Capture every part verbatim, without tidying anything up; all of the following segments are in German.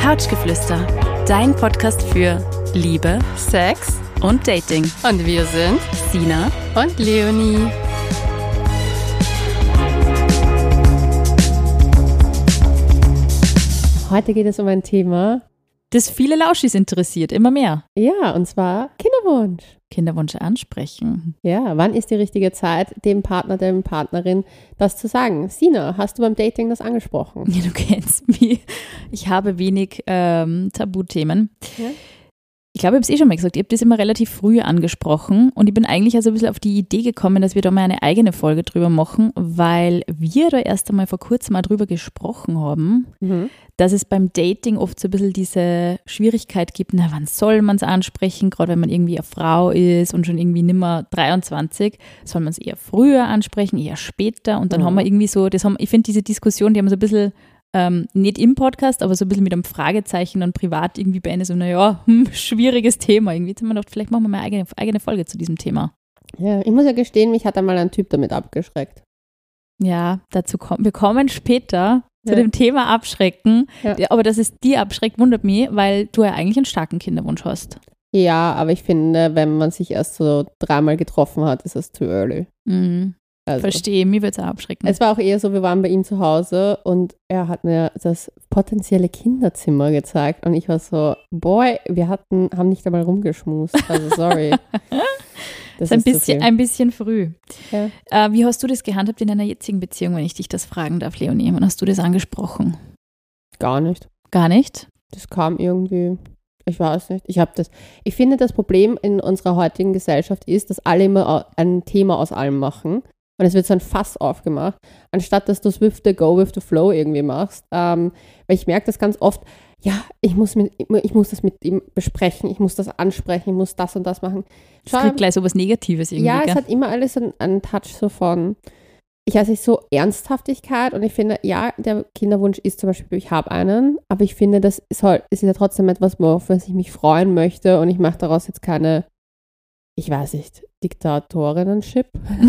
Couchgeflüster, dein Podcast für Liebe, Sex und Dating. und wir sind Sina und Leonie. Heute geht es um ein Thema, das viele Lauschis interessiert, immer mehr. ja, und zwar Kinderwunsch. Kinderwunsch ansprechen. Ja, wann ist die richtige Zeit, dem Partner, der Partnerin das zu sagen? Sina, hast du beim Dating das angesprochen? Ja, du kennst mich. Ich habe wenig ähm, Tabuthemen. Ja. Ich glaube, ich habe es eh schon mal gesagt, ich habe das immer relativ früh angesprochen und ich bin eigentlich also ein bisschen auf die Idee gekommen, dass wir da mal eine eigene Folge drüber machen, weil wir da erst einmal vor kurzem mal drüber gesprochen haben, Mhm. dass es beim Dating oft so ein bisschen diese Schwierigkeit gibt, na, wann soll man es ansprechen, gerade wenn man irgendwie eine Frau ist und schon irgendwie nimmer dreiundzwanzig, soll man es eher früher ansprechen, eher später und dann Mhm. haben wir irgendwie so, das haben, ich finde diese Diskussion, die haben wir so ein bisschen ähm, nicht im Podcast, aber so ein bisschen mit einem Fragezeichen dann privat irgendwie beendet, so naja, hm, schwieriges Thema. Irgendwie jetzt haben wir gedacht, vielleicht machen wir mal eine eigene, eigene Folge zu diesem Thema. Ja, ich muss ja gestehen, mich hat einmal ein Typ damit abgeschreckt. Ja, dazu kommen wir kommen später zu Ja. dem Thema Abschrecken. Ja. Aber dass es die abschreckt, wundert mich, weil du ja eigentlich einen starken Kinderwunsch hast. Ja, aber ich finde, wenn man sich erst so dreimal getroffen hat, ist es too early. Mhm. Also, Verstehe, mir wird es auch abschrecken. es war auch eher so, wir waren bei ihm zu Hause und er hat mir das potenzielle Kinderzimmer gezeigt und ich war so, boy, wir hatten, haben nicht einmal rumgeschmust. Also sorry. Das ist ein zu bisschen, viel. ein bisschen früh. Ja. Äh, wie hast du das gehandhabt in deiner jetzigen Beziehung, wenn ich dich das fragen darf, Leonie? Wann hast du das angesprochen? Gar nicht. Gar nicht? Das kam irgendwie, ich weiß nicht. Ich habe das, ich finde, das Problem in unserer heutigen Gesellschaft ist, dass alle immer au- ein Thema aus allem machen. Und es wird so ein Fass aufgemacht, anstatt dass du es with the go, with the flow irgendwie machst. Ähm, weil ich merke das ganz oft, ja, ich muss, mit, ich muss das mit ihm besprechen, ich muss das ansprechen, ich muss das und das machen. Das Schau, kriegt gleich so was Negatives irgendwie, ja, es gell? hat immer alles einen, einen Touch so von, ich weiß nicht, so Ernsthaftigkeit und ich finde, ja, der Kinderwunsch ist zum Beispiel, ich habe einen, aber ich finde, das ist, halt, ist ja trotzdem etwas, worauf ich mich freuen möchte und ich mache daraus jetzt keine, ich weiß nicht, Diktatorinnen-Ship.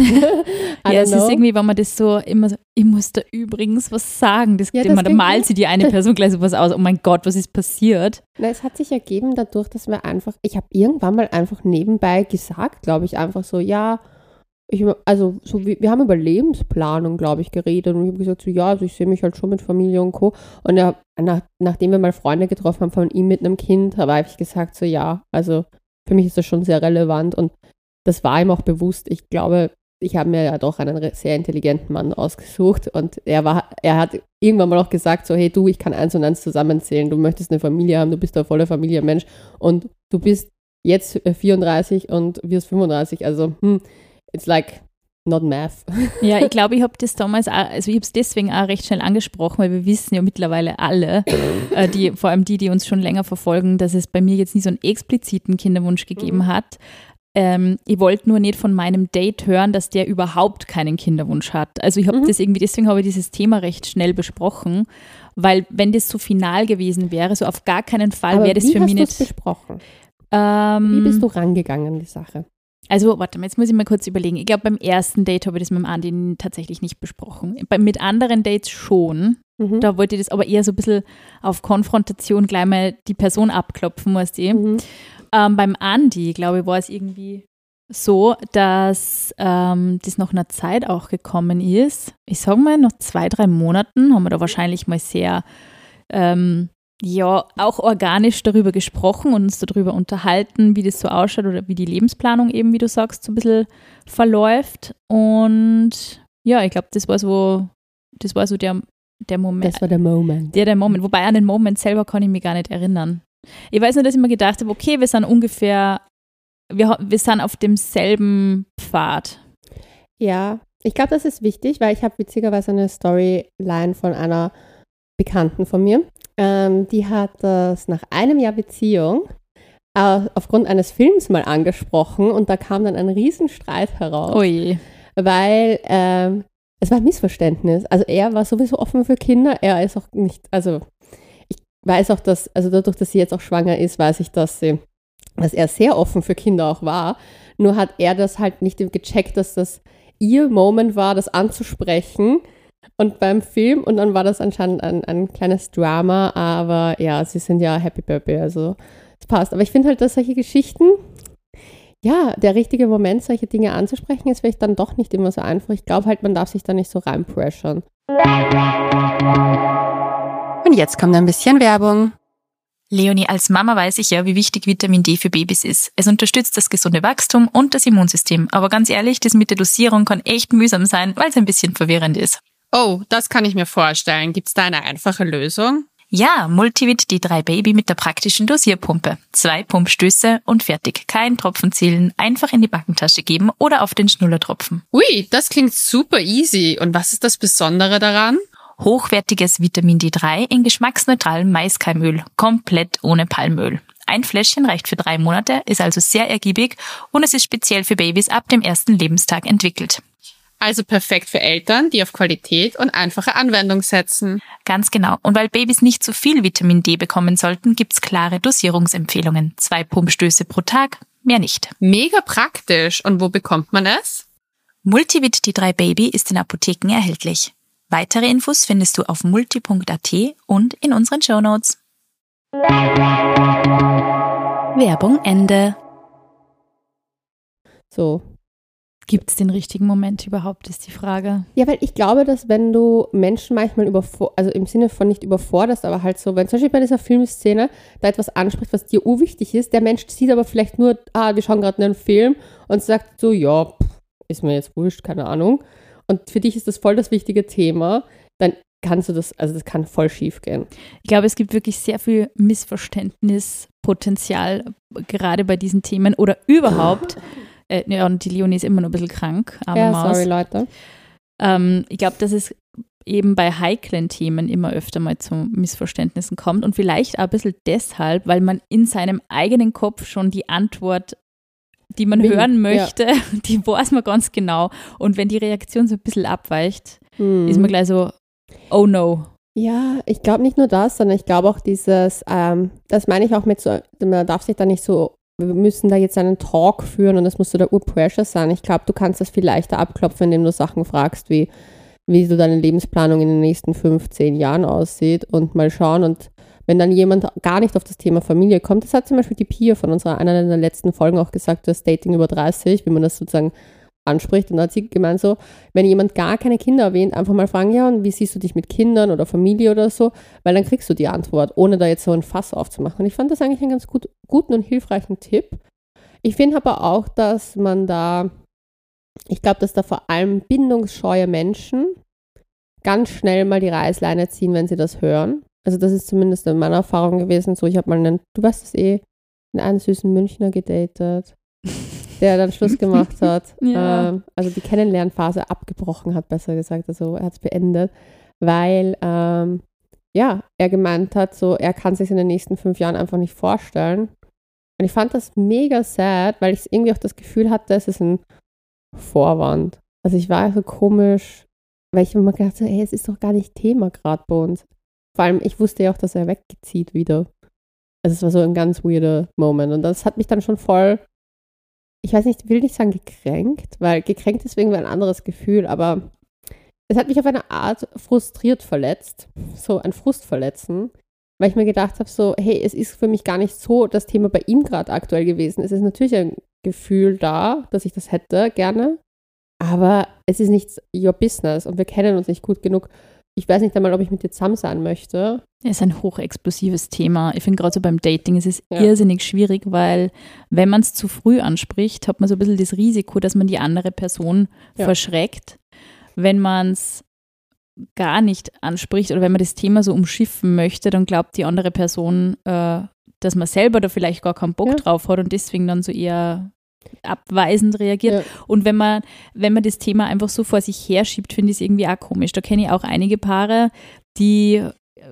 I Ja, don't es know. ist irgendwie, wenn man das so immer so, ich muss da übrigens was sagen, das, Ja, ja, das man, da denkt malt man. sie die eine Person gleich so was aus, oh mein Gott, was ist passiert? Na, es hat sich ergeben dadurch, dass wir einfach, ich habe irgendwann mal einfach nebenbei gesagt, glaube ich, einfach so, ja, ich, also so wie, wir haben über Lebensplanung, glaube ich, geredet und ich habe gesagt, so ja, also ich sehe mich halt schon mit Familie und Co. Und er, nach, nachdem wir mal Freunde getroffen haben von ihm mit einem Kind, habe ich gesagt, so ja, also für mich ist das schon sehr relevant und das war ihm auch bewusst. Ich glaube, ich habe mir ja doch einen re- sehr intelligenten Mann ausgesucht und er war, er hat irgendwann mal auch gesagt, so hey du, ich kann eins und eins zusammenzählen, du möchtest eine Familie haben, du bist ein voller Familienmensch und du bist jetzt äh, vierunddreißig und wirst fünfunddreißig, also hm, it's like not math. Ja, ich glaube, ich habe das damals auch, also ich habe es deswegen auch recht schnell angesprochen, weil wir wissen ja mittlerweile alle, äh, die, vor allem die, die uns schon länger verfolgen, dass es bei mir jetzt nie so einen expliziten Kinderwunsch gegeben Mhm. hat. Ähm, ich wollte nur nicht von meinem Date hören, dass der überhaupt keinen Kinderwunsch hat. Also ich habe Mhm. das irgendwie, deswegen habe ich dieses Thema recht schnell besprochen, weil wenn das so final gewesen wäre, so auf gar keinen Fall Aber wäre das wie für hast mich du's nicht. besprochen? Ähm, Wie bist du rangegangen an die Sache? Also, warte mal, jetzt muss ich mal kurz überlegen. Ich glaube, beim ersten Date habe ich das mit dem Andi tatsächlich nicht besprochen. Bei, mit anderen Dates schon. Mhm. Da wollte ich das aber eher so ein bisschen auf Konfrontation gleich mal die Person abklopfen, weißt du. Mhm. Ähm, beim Andi, glaube ich, war es irgendwie so, dass ähm, das nach einer Zeit auch gekommen ist. Ich sage mal, nach zwei, drei Monaten haben wir da wahrscheinlich mal sehr, ähm, ja, auch organisch darüber gesprochen und uns darüber unterhalten, wie das so ausschaut oder wie die Lebensplanung eben, wie du sagst, so ein bisschen verläuft. Und ja, ich glaube, das war so, das war so der, der Moment. Das war der Moment. Der, der Moment. Wobei an den Moment selber kann ich mich gar nicht erinnern. Ich weiß nur, dass ich mir gedacht habe, okay, wir sind ungefähr, wir, ha- wir sind auf demselben Pfad. Ja, ich glaube, das ist wichtig, weil ich habe witzigerweise eine Storyline von einer Bekannten von mir. Ähm, die hat das nach einem Jahr Beziehung äh, aufgrund eines Films mal angesprochen und da kam dann ein Riesenstreit heraus, Oh je. weil ähm, es war ein Missverständnis. Also er war sowieso offen für Kinder, er ist auch nicht, also ich weiß auch, dass, also dadurch, dass sie jetzt auch schwanger ist, weiß ich, dass sie, dass er sehr offen für Kinder auch war. Nur hat er das halt nicht gecheckt, dass das ihr Moment war, das anzusprechen. Und beim Film, und dann war das anscheinend ein, ein kleines Drama, aber ja, sie sind ja Happy Birthday, also es passt. Aber ich finde halt, dass solche Geschichten, ja, der richtige Moment, solche Dinge anzusprechen, ist vielleicht dann doch nicht immer so einfach. Ich glaube halt, man darf sich da nicht so reinpressern. Und jetzt kommt ein bisschen Werbung. Leonie, als Mama weiß ich ja, wie wichtig Vitamin D für Babys ist. Es unterstützt das gesunde Wachstum und das Immunsystem. Aber ganz ehrlich, das mit der Dosierung kann echt mühsam sein, weil es ein bisschen verwirrend ist. Oh, das kann ich mir vorstellen. Gibt's da eine einfache Lösung? Ja, Multivit D drei Baby mit der praktischen Dosierpumpe. Zwei Pumpstöße und fertig. Kein Tropfen zählen, einfach in die Backentasche geben oder auf den Schnullertropfen. Ui, das klingt super easy. Und was ist das Besondere daran? Hochwertiges Vitamin D drei in geschmacksneutralem Maiskeimöl, komplett ohne Palmöl. Ein Fläschchen reicht für drei Monate, ist also sehr ergiebig und es ist speziell für Babys ab dem ersten Lebenstag entwickelt. Also perfekt für Eltern, die auf Qualität und einfache Anwendung setzen. Ganz genau. Und weil Babys nicht zu viel Vitamin D bekommen sollten, gibt's klare Dosierungsempfehlungen. Zwei Pumpstöße pro Tag, mehr nicht. Mega praktisch. Und wo bekommt man es? Multivit D drei Baby ist in Apotheken erhältlich. Weitere Infos findest du auf multi punkt a t und in unseren Shownotes. Werbung Ende. So. Gibt es den richtigen Moment überhaupt, ist die Frage. Ja, weil ich glaube, dass wenn du Menschen manchmal überforderst, also im Sinne von nicht überforderst, aber halt so, wenn zum Beispiel bei dieser Filmszene da etwas anspricht, was dir urwichtig ist, der Mensch sieht aber vielleicht nur, ah, wir schauen gerade einen Film und sagt so, ja, pff, ist mir jetzt wurscht, keine Ahnung. Und für dich ist das voll das wichtige Thema, dann kannst du das, also das kann voll schief gehen. Ich glaube, es gibt wirklich sehr viel Missverständnispotenzial, gerade bei diesen Themen oder überhaupt. äh, ja, und die Leonie ist immer noch ein bisschen krank, arme Ja, Maus. sorry, Leute. Ähm, ich glaube, dass es eben bei heiklen Themen immer öfter mal zu Missverständnissen kommt und vielleicht auch ein bisschen deshalb, weil man in seinem eigenen Kopf schon die Antwort, die man Will, hören möchte, ja. die weiß man ganz genau. Und wenn die Reaktion so ein bisschen abweicht, Hm. ist man gleich so, oh no. Ja, ich glaube nicht nur das, sondern ich glaube auch dieses, ähm, das meine ich auch mit so, man darf sich da nicht so, wir müssen da jetzt einen Talk führen und das muss so der Ur-Pressure sein. Ich glaube, du kannst das viel leichter abklopfen, indem du Sachen fragst, wie, wie so deine Lebensplanung in den nächsten fünf, zehn Jahren aussieht und mal schauen. Und wenn dann jemand gar nicht auf das Thema Familie kommt, das hat zum Beispiel die Pia von unserer einer der letzten Folgen auch gesagt, das Dating über dreißig, wie man das sozusagen anspricht. Und da hat sie gemeint so, wenn jemand gar keine Kinder erwähnt, einfach mal fragen, ja, und wie siehst du dich mit Kindern oder Familie oder so, weil dann kriegst du die Antwort, ohne da jetzt so ein Fass aufzumachen. Und ich fand das eigentlich einen ganz gut, guten und hilfreichen Tipp. Ich finde aber auch, dass man da, ich glaube, dass da vor allem bindungsscheue Menschen ganz schnell mal die Reißleine ziehen, wenn sie das hören. Also das ist zumindest in meiner Erfahrung gewesen, so ich habe mal einen, du weißt es eh, einen süßen Münchner gedatet, der dann Schluss gemacht hat. Ja. Ähm, also die Kennenlernphase abgebrochen hat, besser gesagt, also er hat es beendet, weil ähm, ja, er gemeint hat, so er kann sich in den nächsten fünf Jahren einfach nicht vorstellen. Und ich fand das mega sad, weil ich irgendwie auch das Gefühl hatte, es ist ein Vorwand. Also ich war so komisch, weil ich immer gedacht habe, hey, es ist doch gar nicht Thema gerade bei uns. Vor allem, ich wusste ja auch, dass er wegzieht wieder. Also es war so ein ganz weirder Moment. Und das hat mich dann schon voll, ich weiß nicht, will nicht sagen gekränkt, weil gekränkt ist irgendwie ein anderes Gefühl, aber es hat mich auf eine Art frustriert verletzt. So ein Frustverletzen. Weil ich mir gedacht habe, so, hey, es ist für mich gar nicht so das Thema bei ihm gerade aktuell gewesen. Es ist natürlich ein Gefühl da, dass ich das hätte, gerne. Aber es ist nicht your business und wir kennen uns nicht gut genug. Ich weiß nicht einmal, ob ich mit dir zusammen sein möchte. Es ist ein hochexplosives Thema. Ich finde gerade so beim Dating, es ist Ja. irrsinnig schwierig, weil wenn man es zu früh anspricht, hat man so ein bisschen das Risiko, dass man die andere Person Ja. verschreckt. Wenn man es gar nicht anspricht oder wenn man das Thema so umschiffen möchte, dann glaubt die andere Person, äh, dass man selber da vielleicht gar keinen Bock Ja. drauf hat und deswegen dann so eher abweisend reagiert. Ja. Und wenn man, wenn man das Thema einfach so vor sich herschiebt, finde ich es irgendwie auch komisch. Da kenne ich auch einige Paare, die äh,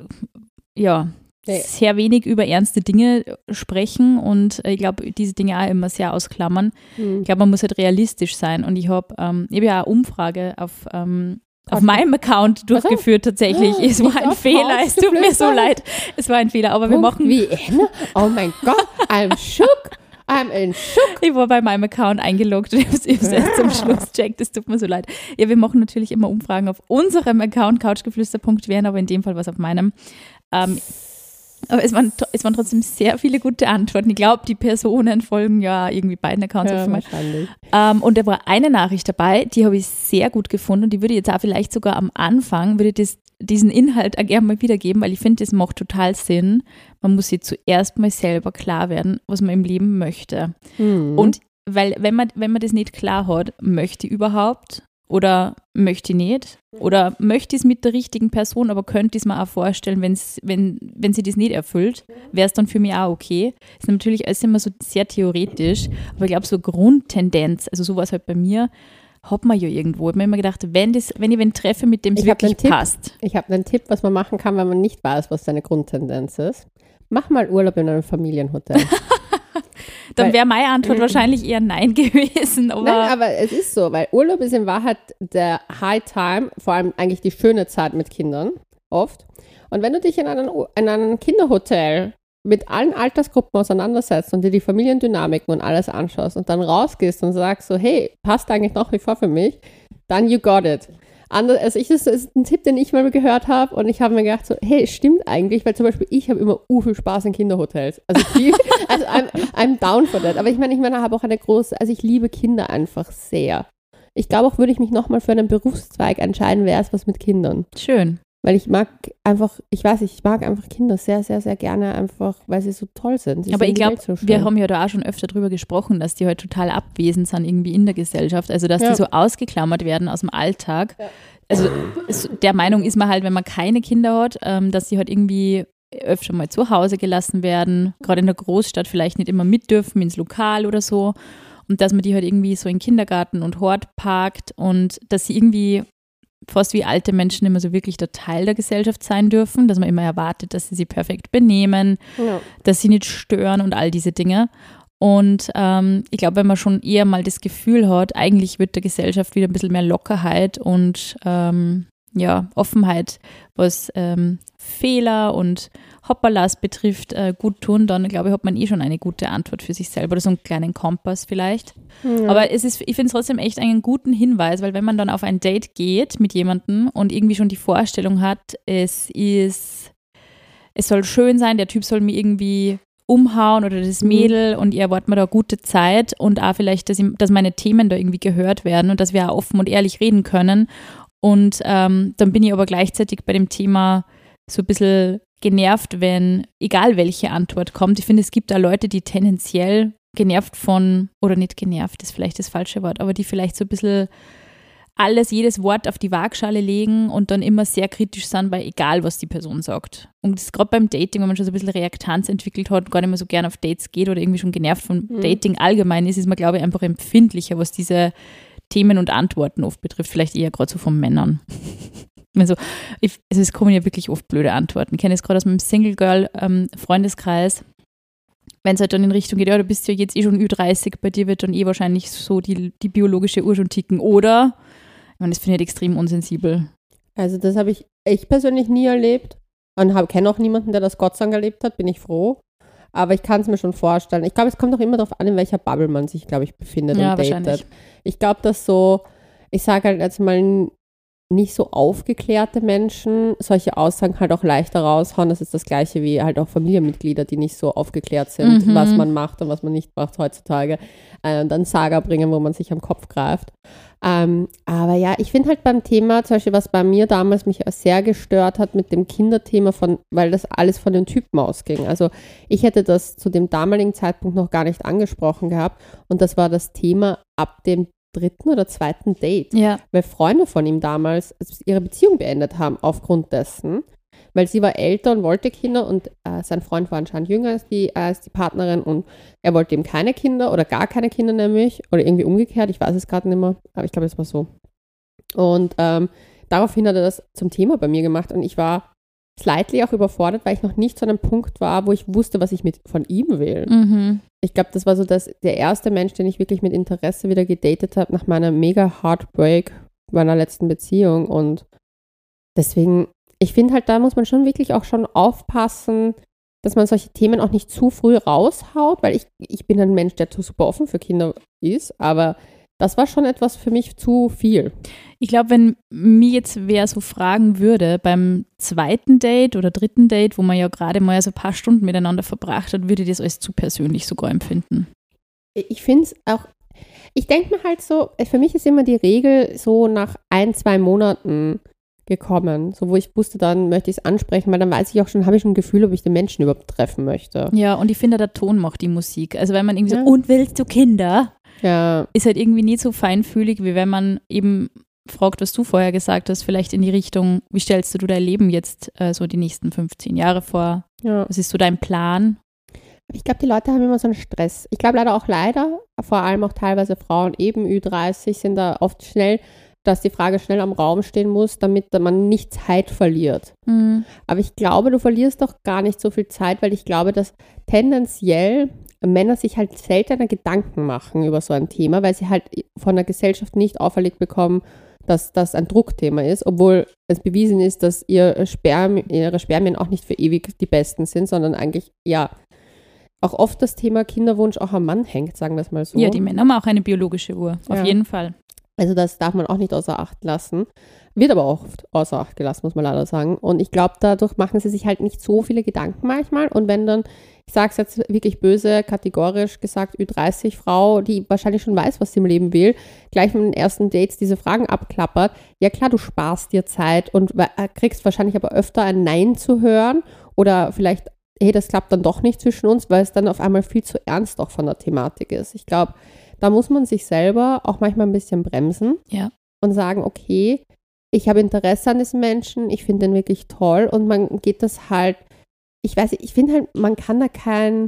ja Ja. sehr wenig über ernste Dinge sprechen und ich glaube, diese Dinge auch immer sehr ausklammern. Hm. Ich glaube, man muss halt realistisch sein und ich habe ähm, ich hab ja eine Umfrage auf ähm, auf Okay. meinem Account durchgeführt tatsächlich. Es war Nicht ein auf Fehler, es tut mir so Hausgeflüster. leid. Es war ein Fehler, aber wir Punkt machen wie Anna. Oh mein Gott, I'm shook. I'm in Schock. Ich war bei meinem Account eingeloggt und ich habe es erst zum Schluss gecheckt. Es tut mir so leid. Ja, wir machen natürlich immer Umfragen auf unserem Account, couchgeflüster punkt w n, aber in dem Fall war es auf meinem. Ähm, aber es waren, es waren trotzdem sehr viele gute Antworten. Ich glaube, die Personen folgen ja irgendwie beiden Accounts. Ja, auf wahrscheinlich. Ähm, und da war eine Nachricht dabei, die habe ich sehr gut gefunden und die würde ich jetzt auch vielleicht sogar am Anfang, würde ich das, diesen Inhalt auch gerne mal wiedergeben, weil ich finde, das macht total Sinn. Man muss sich zuerst mal selber klar werden, was man im Leben möchte. Mhm. Und weil, wenn man, wenn man das nicht klar hat, möchte ich überhaupt oder möchte ich nicht oder möchte ich es mit der richtigen Person, aber könnte ich es mir auch vorstellen, wenn's, wenn, wenn sie das nicht erfüllt, wäre es dann für mich auch okay. Ist natürlich alles immer so sehr theoretisch, aber ich glaube, so Grundtendenz, also sowas halt bei mir, hat man ja irgendwo. Ich habe mir immer gedacht, wenn, das, wenn ich wen treffe, mit dem es Ich hab wirklich einen Tipp. passt. Ich habe einen Tipp, was man machen kann, wenn man nicht weiß, was deine Grundtendenz ist. Mach mal Urlaub in einem Familienhotel. Dann Weil- wäre meine Antwort wahrscheinlich eher Nein gewesen. Aber, Nein, aber es ist so, weil Urlaub ist in Wahrheit der High Time, vor allem eigentlich die schöne Zeit mit Kindern, oft. Und wenn du dich in einem, in einem Kinderhotel mit allen Altersgruppen auseinandersetzt und dir die Familiendynamiken und alles anschaust und dann rausgehst und sagst so, hey, passt eigentlich nach wie vor für mich, dann you got it. Ander, also ich, das ist ein Tipp, den ich mal gehört habe und ich habe mir gedacht so, hey, stimmt eigentlich, weil zum Beispiel ich habe immer u viel Spaß in Kinderhotels. Also viel, also I'm, I'm down for that. Aber ich meine, ich meine, ich habe auch eine große, also ich liebe Kinder einfach sehr. Ich glaube auch, würde ich mich nochmal für einen Berufszweig entscheiden, wäre es was mit Kindern. schön. Weil ich mag einfach, ich weiß nicht, ich mag einfach Kinder sehr, sehr, sehr gerne einfach, weil sie so toll sind. Sie Aber sehen ich die glaube, Welt so schön. wir haben ja da auch schon öfter drüber gesprochen, dass die halt total abwesend sind irgendwie in der Gesellschaft. Also, dass Ja. die so ausgeklammert werden aus dem Alltag. Also, es, der Meinung ist man halt, wenn man keine Kinder hat, ähm, dass sie halt irgendwie öfter mal zu Hause gelassen werden, gerade in der Großstadt vielleicht nicht immer mit dürfen ins Lokal oder so. Und dass man die halt irgendwie so in Kindergarten und Hort parkt und dass sie irgendwie fast wie alte Menschen immer so wirklich der Teil der Gesellschaft sein dürfen, dass man immer erwartet, dass sie sich perfekt benehmen, Ja. dass sie nicht stören und all diese Dinge. Und ähm, ich glaube, wenn man schon eher mal das Gefühl hat, eigentlich wird der Gesellschaft wieder ein bisschen mehr Lockerheit und ähm, ja, Offenheit, was ähm, Fehler und Hoppalas betrifft, äh, gut tun, dann glaube ich, hat man eh schon eine gute Antwort für sich selber oder so einen kleinen Kompass vielleicht. Ja. Aber es ist, ich finde es trotzdem echt einen guten Hinweis, weil wenn man dann auf ein Date geht mit jemandem und irgendwie schon die Vorstellung hat, es ist, es soll schön sein, der Typ soll mir irgendwie umhauen oder das Mädel und ihr erwartet mir da gute Zeit und auch vielleicht, dass, ich, dass meine Themen da irgendwie gehört werden und dass wir auch offen und ehrlich reden können. Und ähm, dann bin ich aber gleichzeitig bei dem Thema so ein bisschen genervt, wenn, egal welche Antwort kommt. Ich finde, es gibt da Leute, die tendenziell genervt von, oder nicht genervt, ist vielleicht das falsche Wort, aber die vielleicht so ein bisschen alles, jedes Wort auf die Waagschale legen und dann immer sehr kritisch sind, bei egal, was die Person sagt. Und das ist gerade beim Dating, wenn man schon so ein bisschen Reaktanz entwickelt hat, gar nicht mehr so gerne auf Dates geht oder irgendwie schon genervt von Mhm. Dating Dating allgemein ist, ist man, glaube ich, einfach empfindlicher, was diese Themen und Antworten oft betrifft, vielleicht eher gerade so von Männern. Also, ich, also es kommen ja wirklich oft blöde Antworten. Ich kenne es gerade aus meinem Single-Girl-Freundeskreis. Wenn es halt dann in Richtung geht, ja, du bist ja jetzt eh schon Ü dreißig, bei dir wird dann eh wahrscheinlich so die, die biologische Uhr schon ticken. Oder, ich meine, das finde ich halt extrem unsensibel. Also das habe ich, ich persönlich nie erlebt und kenne auch niemanden, der das Gott sei Dank erlebt hat, bin ich froh. Aber ich kann es mir schon vorstellen. Ich glaube, es kommt auch immer darauf an, in welcher Bubble man sich, glaube ich, befindet Ja, und wahrscheinlich. datet. Ich glaube, dass so, ich sage halt jetzt mal, nicht so aufgeklärte Menschen solche Aussagen halt auch leichter raushauen. Das ist das Gleiche wie halt auch Familienmitglieder, die nicht so aufgeklärt sind, Mhm. was man macht und was man nicht macht heutzutage. Äh, und dann Saga bringen, wo man sich am Kopf greift. Ähm, aber ja, ich finde halt beim Thema, zum Beispiel, was bei mir damals mich sehr gestört hat mit dem Kinderthema, von, weil das alles von den Typen ausging. Also ich hätte das zu dem damaligen Zeitpunkt noch gar nicht angesprochen gehabt und das war das Thema ab dem dritten oder zweiten Date, Ja. weil Freunde von ihm damals ihre Beziehung beendet haben aufgrund dessen, weil sie war älter und wollte Kinder und äh, sein Freund war anscheinend jünger als die, äh, als die Partnerin und er wollte eben keine Kinder oder gar keine Kinder nämlich oder irgendwie umgekehrt, ich weiß es gerade nicht mehr, aber ich glaube, es war so. Und ähm, daraufhin hat er das zum Thema bei mir gemacht und ich war slightly auch überfordert, weil ich noch nicht zu einem Punkt war, wo ich wusste, was ich mit von ihm will. Mhm. Ich glaube, das war so das, der erste Mensch, den ich wirklich mit Interesse wieder gedatet habe, nach meiner mega Heartbreak meiner letzten Beziehung. Und deswegen, ich finde halt, da muss man schon wirklich auch schon aufpassen, dass man solche Themen auch nicht zu früh raushaut, weil ich, ich bin ein Mensch, der super offen für Kinder ist, aber das war schon etwas für mich zu viel. Ich glaube, wenn mir jetzt wer so fragen würde, beim zweiten Date oder dritten Date, wo man ja gerade mal so ein paar Stunden miteinander verbracht hat, würde ich das als zu persönlich sogar empfinden. Ich finde es auch, ich denke mir halt so, für mich ist immer die Regel so nach ein, zwei Monaten gekommen, so wo ich wusste, dann möchte ich es ansprechen, weil dann weiß ich auch schon, habe ich schon ein Gefühl, ob ich den Menschen überhaupt treffen möchte. Ja, und ich finde, der Ton macht die Musik. Also wenn man irgendwie ja. so, und willst du Kinder? Ja. Ist halt irgendwie nie so feinfühlig, wie wenn man eben fragt, was du vorher gesagt hast, vielleicht in die Richtung, wie stellst du dein Leben jetzt äh, so die nächsten fünfzehn Jahre vor? Ja. Was ist so dein Plan? Ich glaube, die Leute haben immer so einen Stress. Ich glaube leider auch leider, vor allem auch teilweise Frauen, eben Ü dreißig, sind da oft schnell, dass die Frage schnell am Raum stehen muss, damit man nicht Zeit verliert. Mhm. Aber ich glaube, du verlierst doch gar nicht so viel Zeit, weil ich glaube, dass tendenziell Männer sich halt seltener Gedanken machen über so ein Thema, weil sie halt von der Gesellschaft nicht auferlegt bekommen, dass das ein Druckthema ist, obwohl es bewiesen ist, dass ihr Sperm, ihre Spermien auch nicht für ewig die besten sind, sondern eigentlich, ja, auch oft das Thema Kinderwunsch auch am Mann hängt, sagen wir es mal so. Ja, die Männer haben auch eine biologische Uhr, auf Ja. jeden Fall. Also das darf man auch nicht außer Acht lassen. Wird aber auch oft außer Acht gelassen, muss man leider sagen. Und ich glaube, dadurch machen sie sich halt nicht so viele Gedanken manchmal. Und wenn dann, ich sage es jetzt wirklich böse, kategorisch gesagt, Ü dreißig Frau, die wahrscheinlich schon weiß, was sie im Leben will, gleich mit den ersten Dates diese Fragen abklappert, ja klar, du sparst dir Zeit und kriegst wahrscheinlich aber öfter ein Nein zu hören oder vielleicht, hey, das klappt dann doch nicht zwischen uns, weil es dann auf einmal viel zu ernst auch von der Thematik ist. Ich glaube, da muss man sich selber auch manchmal ein bisschen bremsen Ja. und sagen, okay, ich habe Interesse an diesem Menschen, ich finde den wirklich toll und man geht das halt, ich weiß nicht, ich finde halt, man kann da kein,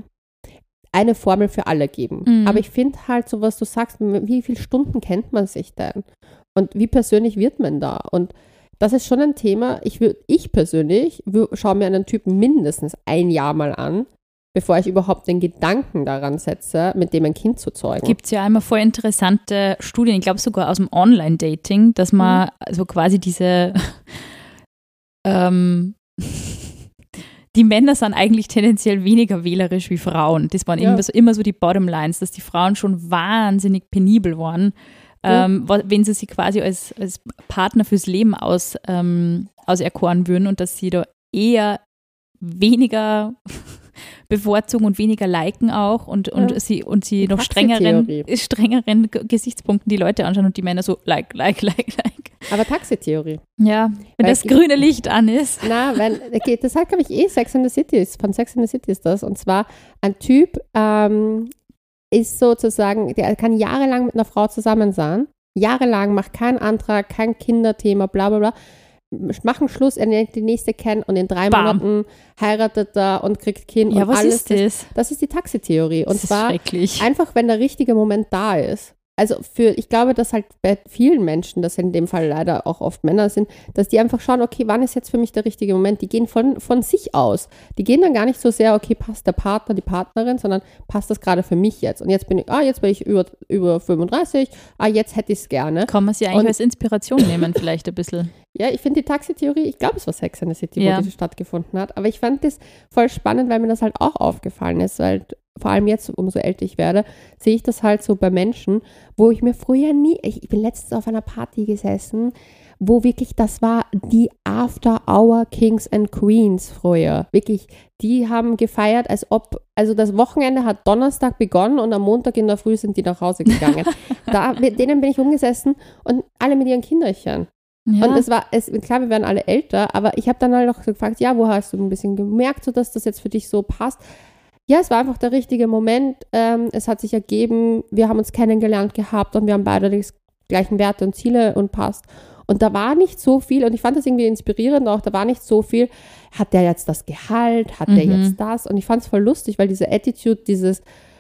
eine Formel für alle geben. Mhm. Aber ich finde halt so, was du sagst, wie viele Stunden kennt man sich denn? Und wie persönlich wird man da? Und das ist schon ein Thema, ich, würd, ich persönlich würd, schaue mir einen Typen mindestens ein Jahr mal an, bevor ich überhaupt den Gedanken daran setze, mit dem ein Kind zu zeugen. Gibt es ja einmal voll interessante Studien, ich glaube sogar aus dem Online-Dating, dass man mhm. also quasi diese ähm, die Männer sind eigentlich tendenziell weniger wählerisch wie Frauen. Das waren ja. immer, so, immer so die Bottomlines, dass die Frauen schon wahnsinnig penibel waren, ja. ähm, wenn sie sich quasi als, als Partner fürs Leben aus, ähm, auserkoren würden und dass sie da eher weniger bevorzugen und weniger liken auch und, und ja. sie, und sie noch strengeren, strengeren Gesichtspunkten die Leute anschauen und die Männer so like, like, like, like. Aber Taxitheorie. Ja, wenn Weil das grüne Licht an ist. Na, wenn, okay, das hat, glaube ich, eh Sex and the City, von Sex and the City ist das. Und zwar ein Typ ähm, ist sozusagen, der kann jahrelang mit einer Frau zusammen sein, jahrelang, macht keinen Antrag, kein Kinderthema, bla bla bla. Machen Schluss, er lernt die nächste kennen und in drei Bam. Monaten heiratet er und kriegt Kind Ja, und was alles. ist das? Das ist die Taxitheorie. Und Das ist zwar schrecklich. einfach, wenn der richtige Moment da ist. Also für, ich glaube, dass halt bei vielen Menschen, das in dem Fall leider auch oft Männer sind, dass die einfach schauen, okay, wann ist jetzt für mich der richtige Moment? Die gehen von, von sich aus. Die gehen dann gar nicht so sehr, okay, passt der Partner, die Partnerin, sondern passt das gerade für mich jetzt? Und jetzt bin ich, ah, jetzt bin ich über, über fünfunddreißig, ah, jetzt hätte ich es gerne. Kann man sie eigentlich Und, als Inspiration nehmen vielleicht ein bisschen. Ja, ich finde die Taxitheorie, ich glaube, es war Sex and the City, Ja. wo die stattgefunden hat, aber ich fand das voll spannend, weil mir das halt auch aufgefallen ist, weil vor allem jetzt, umso älter ich werde, sehe ich das halt so bei Menschen, wo ich mir früher nie, ich, ich bin letztens auf einer Party gesessen, wo wirklich, das war die After-Hour Kings and Queens früher. Wirklich, die haben gefeiert, als ob, also das Wochenende hat Donnerstag begonnen und am Montag in der Früh sind die nach Hause gegangen. da, mit denen bin ich umgesessen und alle mit ihren Kinderchen. Ja. Und es war, es, klar, wir werden alle älter, aber ich habe dann halt noch gefragt, ja, wo hast du ein bisschen gemerkt, so dass das jetzt für dich so passt? Ja, es war einfach der richtige Moment. Ähm, es hat sich ergeben, wir haben uns kennengelernt gehabt und wir haben beide die gleichen Werte und Ziele und passt. Und da war nicht so viel, und ich fand das irgendwie inspirierend auch, da war nicht so viel, hat der jetzt das Gehalt, hat Mhm. der jetzt das? Und ich fand es voll lustig, weil diese Attitude, dieses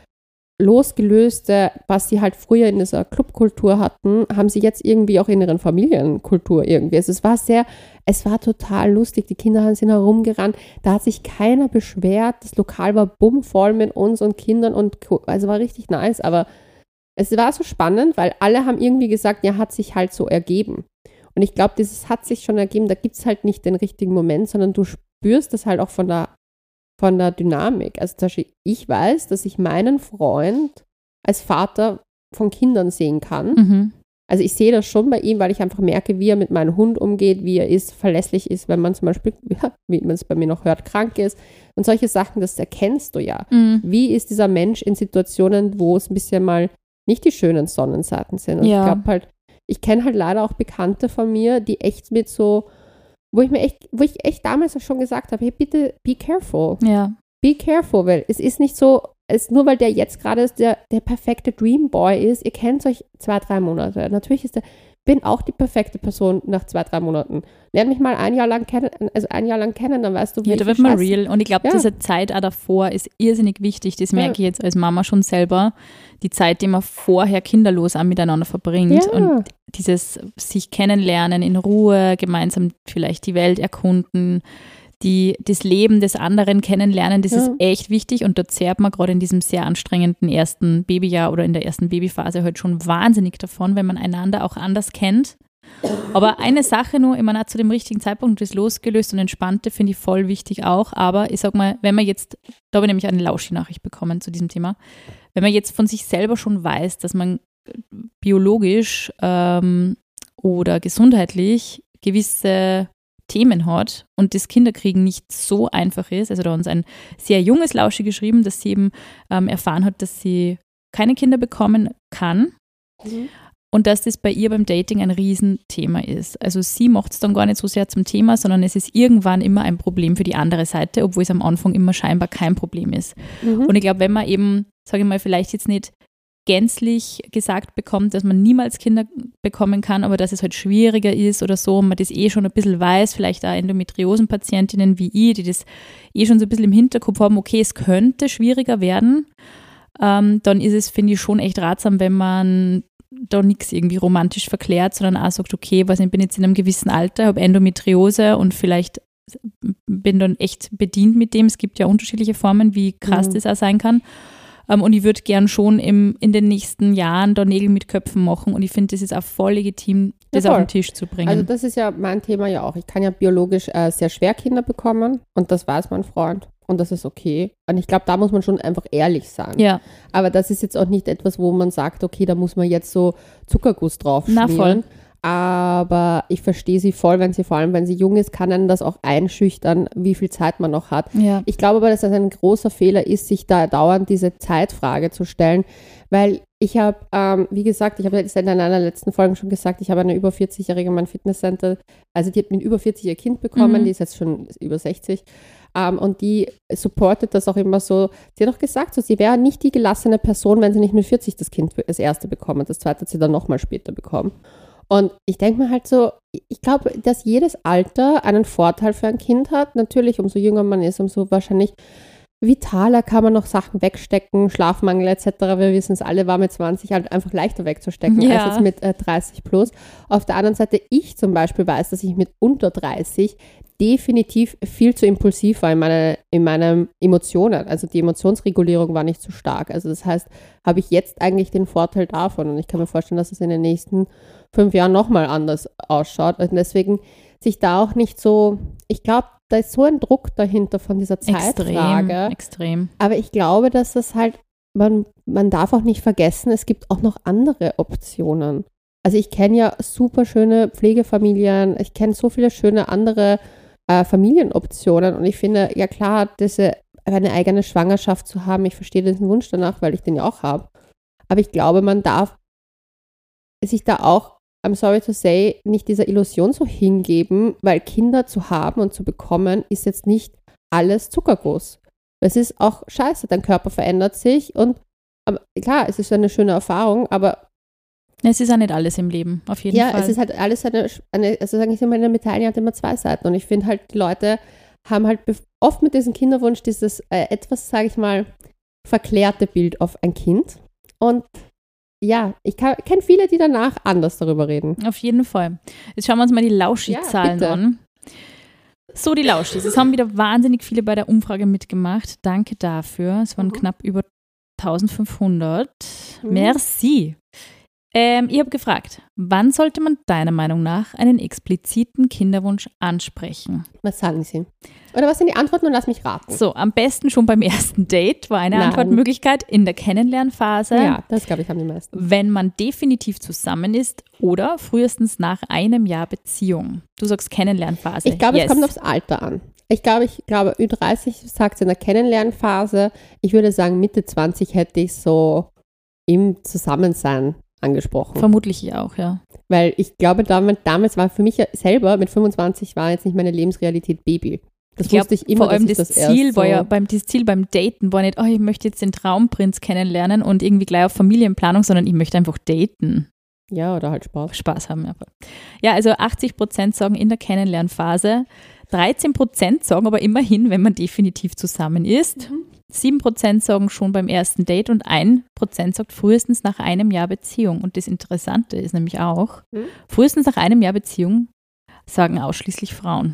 Losgelöste, was sie halt früher in dieser Clubkultur hatten, haben sie jetzt irgendwie auch in ihren Familienkultur irgendwie. Also es war sehr, es war total lustig. Die Kinder sind herumgerannt. Da hat sich keiner beschwert. Das Lokal war bummvoll mit uns und Kindern und also war richtig nice. Aber es war so spannend, weil alle haben irgendwie gesagt, ja, hat sich halt so ergeben. Und ich glaube, dieses hat sich schon ergeben. Da gibt es halt nicht den richtigen Moment, sondern du spürst das halt auch von der von der Dynamik. Also zum Beispiel, ich weiß, dass ich meinen Freund als Vater von Kindern sehen kann. Mhm. Also ich sehe das schon bei ihm, weil ich einfach merke, wie er mit meinem Hund umgeht, wie er ist, verlässlich ist, wenn man zum Beispiel, ja, wie man es bei mir noch hört, krank ist. Und solche Sachen, das erkennst du ja. Mhm. Wie ist dieser Mensch in Situationen, wo es ein bisschen mal nicht die schönen Sonnenseiten sind. Und Ja. ich glaube halt, ich kenne halt leider auch Bekannte von mir, die echt mit so, wo ich mir echt, wo ich echt damals auch schon gesagt habe, hey, bitte be careful. Ja. Be careful, weil es ist nicht so, es, nur weil der jetzt gerade der, der perfekte Dreamboy ist, ihr kennt euch zwei, drei Monate. Natürlich ist der, bin auch die perfekte Person nach zwei, drei Monaten. Lern mich mal ein Jahr lang kennen, also ein Jahr lang kennen, dann weißt du, wie Ja, ich da wird man Scheiß- real. Und ich glaube, Ja. diese Zeit auch davor ist irrsinnig wichtig. Das merke Ja. ich jetzt als Mama schon selber. Die Zeit, die man vorher kinderlos auch miteinander verbringt. Ja. Und dieses sich kennenlernen in Ruhe, gemeinsam vielleicht die Welt erkunden, die, das Leben des anderen kennenlernen, das Ja. ist echt wichtig. Und da zehrt man gerade in diesem sehr anstrengenden ersten Babyjahr oder in der ersten Babyphase halt schon wahnsinnig davon, wenn man einander auch anders kennt. Aber eine Sache nur, immer zu dem richtigen Zeitpunkt, das losgelöst und entspannte, finde ich voll wichtig auch. Aber ich sag mal, wenn man jetzt, da habe ich nämlich eine Lauschi-Nachricht bekommen zu diesem Thema, wenn man jetzt von sich selber schon weiß, dass man biologisch ähm, oder gesundheitlich gewisse Themen hat und das Kinderkriegen nicht so einfach ist, also da hat uns ein sehr junges Lauschi geschrieben, dass sie eben ähm, erfahren hat, dass sie keine Kinder bekommen kann. Mhm. Und dass das bei ihr beim Dating ein Riesenthema ist. Also sie macht es dann gar nicht so sehr zum Thema, sondern es ist irgendwann immer ein Problem für die andere Seite, obwohl es am Anfang immer scheinbar kein Problem ist. Mhm. Und ich glaube, wenn man eben, sage ich mal, vielleicht jetzt nicht gänzlich gesagt bekommt, dass man niemals Kinder bekommen kann, aber dass es halt schwieriger ist oder so und man das eh schon ein bisschen weiß, vielleicht auch Endometriosen-Patientinnen wie ich, die das eh schon so ein bisschen im Hinterkopf haben, okay, es könnte schwieriger werden, ähm, dann ist es, finde ich, schon echt ratsam, wenn man da nichts irgendwie romantisch verklärt, sondern auch sagt, okay, was, ich bin jetzt in einem gewissen Alter, habe Endometriose und vielleicht bin dann echt bedient mit dem. Es gibt ja unterschiedliche Formen, wie krass Mhm. das auch sein kann. Um, und ich würde gern schon im, in den nächsten Jahren da Nägel mit Köpfen machen und ich finde, das ist auch voll legitim, das Ja, auf voll. den Tisch zu bringen. Also das ist ja mein Thema ja auch. Ich kann ja biologisch äh, sehr schwer Kinder bekommen und das weiß mein Freund und das ist okay. Und ich glaube, da muss man schon einfach ehrlich sein. ja, Aber das ist jetzt auch nicht etwas, wo man sagt, okay, da muss man jetzt so Zuckerguss drauf Na, schmieren. voll. Aber ich verstehe sie voll, wenn sie, vor allem wenn sie jung ist, kann einen das auch einschüchtern, wie viel Zeit man noch hat. ja, Ich glaube aber, dass das ein großer Fehler ist, sich da dauernd diese Zeitfrage zu stellen, weil ich habe, ähm, wie gesagt, ich habe jetzt in einer letzten Folge schon gesagt, ich habe eine über vierzig-Jährige in meinem Fitnesscenter, also die hat mit über vierzig ihr Kind bekommen, Mhm. die ist jetzt schon über sechzig ähm, und die supportet das auch immer so. Sie hat auch gesagt, so, sie wäre nicht die gelassene Person, wenn sie nicht mit vierzig das Kind das erste bekommt, das zweite hat sie dann nochmal später bekommen. Und ich denke mir halt so, ich glaube, dass jedes Alter einen Vorteil für ein Kind hat. Natürlich, umso jünger man ist, umso wahrscheinlich vitaler kann man noch Sachen wegstecken, Schlafmangel et cetera. Wir wissen es alle, war mit zwanzig halt einfach leichter wegzustecken Ja. als jetzt mit äh, dreißig plus. Auf der anderen Seite, ich zum Beispiel weiß, dass ich mit unter dreißig definitiv viel zu impulsiv war in, meine, in meinen Emotionen. Also die Emotionsregulierung war nicht so stark. Also das heißt, habe ich jetzt eigentlich den Vorteil davon und ich kann mir vorstellen, dass es in den nächsten fünf Jahren nochmal anders ausschaut. Und deswegen sich da auch nicht so, ich glaube, da ist so ein Druck dahinter von dieser extrem, Zeitfrage. extrem. Aber ich glaube, dass das halt, man, man darf auch nicht vergessen, es gibt auch noch andere Optionen. Also ich kenne ja super schöne Pflegefamilien, ich kenne so viele schöne andere äh, Familienoptionen und ich finde, ja klar, diese, eine eigene Schwangerschaft zu haben, ich verstehe diesen Wunsch danach, weil ich den ja auch habe. Aber ich glaube, man darf sich da auch, I'm sorry to say, nicht dieser Illusion so hingeben, weil Kinder zu haben und zu bekommen, ist jetzt nicht alles Zuckerguss. Es ist auch scheiße, dein Körper verändert sich und aber, klar, es ist eine schöne Erfahrung, aber Es ist auch nicht alles im Leben, auf jeden ja, Fall. es ist halt alles eine, eine also sage ich immer, eine Medaille hat immer zwei Seiten und ich finde halt, die Leute haben halt bef- oft mit diesem Kinderwunsch dieses äh, etwas, sage ich mal, verklärte Bild auf ein Kind und ja, ich kenne viele, die danach anders darüber reden. Auf jeden Fall. Jetzt schauen wir uns mal die Lauschi-Zahlen Ja, bitte. an. So, die Lauschis. Es haben wieder wahnsinnig viele bei der Umfrage mitgemacht. Danke dafür. Es waren Mhm. knapp über eintausendfünfhundert. Mhm. Merci. Ähm, ich habe gefragt, wann sollte man deiner Meinung nach einen expliziten Kinderwunsch ansprechen? Was sagen Sie? Oder was sind die Antworten und lass mich raten. So, am besten schon beim ersten Date war eine Nein. Antwortmöglichkeit, in der Kennenlernphase, Ja, das glaube ich haben die meisten. wenn man definitiv zusammen ist oder frühestens nach einem Jahr Beziehung. Du sagst Kennenlernphase. Ich glaube, yes. es kommt aufs Alter an. Ich glaube, ich glaube, Ü dreißig sagt es in der Kennenlernphase. Ich würde sagen, Mitte zwanzig hätte ich so im Zusammensein angesprochen. Vermutlich ich auch, ja. Weil ich glaube, damals, damals war für mich ja selber, mit fünfundzwanzig war jetzt nicht meine Lebensrealität Baby. Das Ich glaub, wusste ich immer, vor allem dass das, ich das Ziel erst war so, ja, beim, das Ziel beim Daten war nicht, oh, ich möchte jetzt den Traumprinz kennenlernen und irgendwie gleich auf Familienplanung, sondern ich möchte einfach daten. ja, oder halt Spaß. Spaß haben. Ja, ja, also achtzig Prozent sagen in der Kennenlernphase, dreizehn Prozent sagen aber immerhin, wenn man definitiv zusammen ist. Mhm. sieben Prozent sagen schon beim ersten Date und ein Prozent sagt frühestens nach einem Jahr Beziehung. Und das Interessante ist nämlich auch, Mhm. frühestens nach einem Jahr Beziehung sagen ausschließlich Frauen.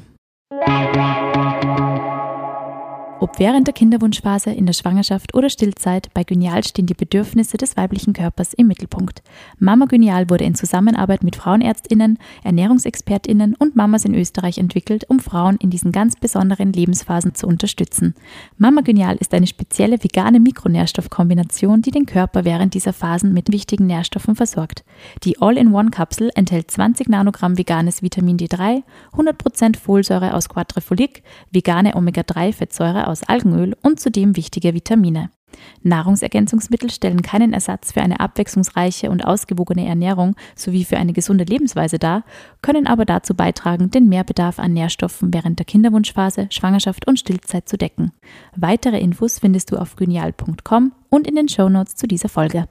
Ob während der Kinderwunschphase, in der Schwangerschaft oder Stillzeit, bei Gynial stehen die Bedürfnisse des weiblichen Körpers im Mittelpunkt. Mama Gynial wurde in Zusammenarbeit mit FrauenärztInnen, ErnährungsexpertInnen und Mamas in Österreich entwickelt, um Frauen in diesen ganz besonderen Lebensphasen zu unterstützen. Mama Gynial ist eine spezielle vegane Mikronährstoffkombination, die den Körper während dieser Phasen mit wichtigen Nährstoffen versorgt. Die All-in-One-Kapsel enthält zwanzig Nanogramm veganes Vitamin D drei, hundert Prozent Folsäure aus Quadrifolic, vegane Omega drei Fettsäure aus Algenöl und zudem wichtige Vitamine. Nahrungsergänzungsmittel stellen keinen Ersatz für eine abwechslungsreiche und ausgewogene Ernährung sowie für eine gesunde Lebensweise dar, können aber dazu beitragen, den Mehrbedarf an Nährstoffen während der Kinderwunschphase, Schwangerschaft und Stillzeit zu decken. Weitere Infos findest du auf gynial punkt com und in den Shownotes zu dieser Folge.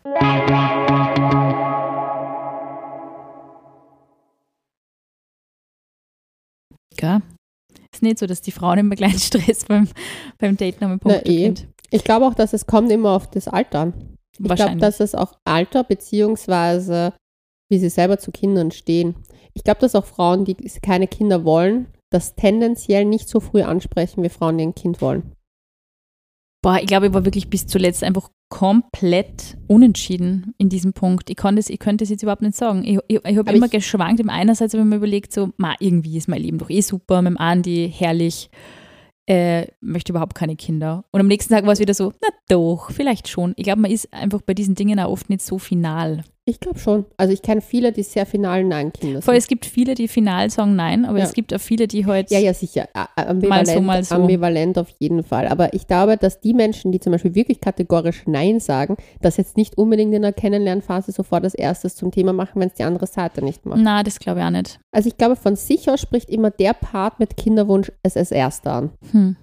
Ja. Ist nicht so, dass die Frauen immer kleinen Stress beim, beim Daten haben. Na, eh. Ich glaube auch, dass es kommt immer auf das Alter an. Ich glaube, Wahrscheinlich. dass es auch Alter beziehungsweise wie sie selber zu Kindern stehen. Ich glaube, dass auch Frauen, die keine Kinder wollen, das tendenziell nicht so früh ansprechen, wie Frauen, die ein Kind wollen. Boah, ich glaube, ich war wirklich bis zuletzt einfach komplett unentschieden in diesem Punkt. Ich, kann das, ich könnte das jetzt überhaupt nicht sagen. Ich, ich, ich habe Aber immer ich- geschwankt. Im einerseits habe ich mir überlegt, so, ma, irgendwie ist mein Leben doch eh super, mit dem Andi, herrlich, äh, möchte überhaupt keine Kinder. Und am nächsten Tag war es wieder so, na doch, vielleicht schon. Ich glaube, man ist einfach bei diesen Dingen auch oft nicht so final. Ich glaube schon. Also ich kenne viele, die sehr final Nein-Kinder Vor allem, sind. es gibt viele, die final sagen nein, aber Ja. es gibt auch viele, die halt Ja, ja, sicher. Ä- Ambivalent, Mal so, mal so. ambivalent auf jeden Fall. Aber ich glaube, dass die Menschen, die zum Beispiel wirklich kategorisch Nein sagen, das jetzt nicht unbedingt in der Kennenlernphase sofort als erstes zum Thema machen, wenn es die andere Seite nicht macht. na, das glaube ich auch nicht. Also ich glaube, von sich aus spricht immer der Part mit Kinderwunsch es als erster an. Hm.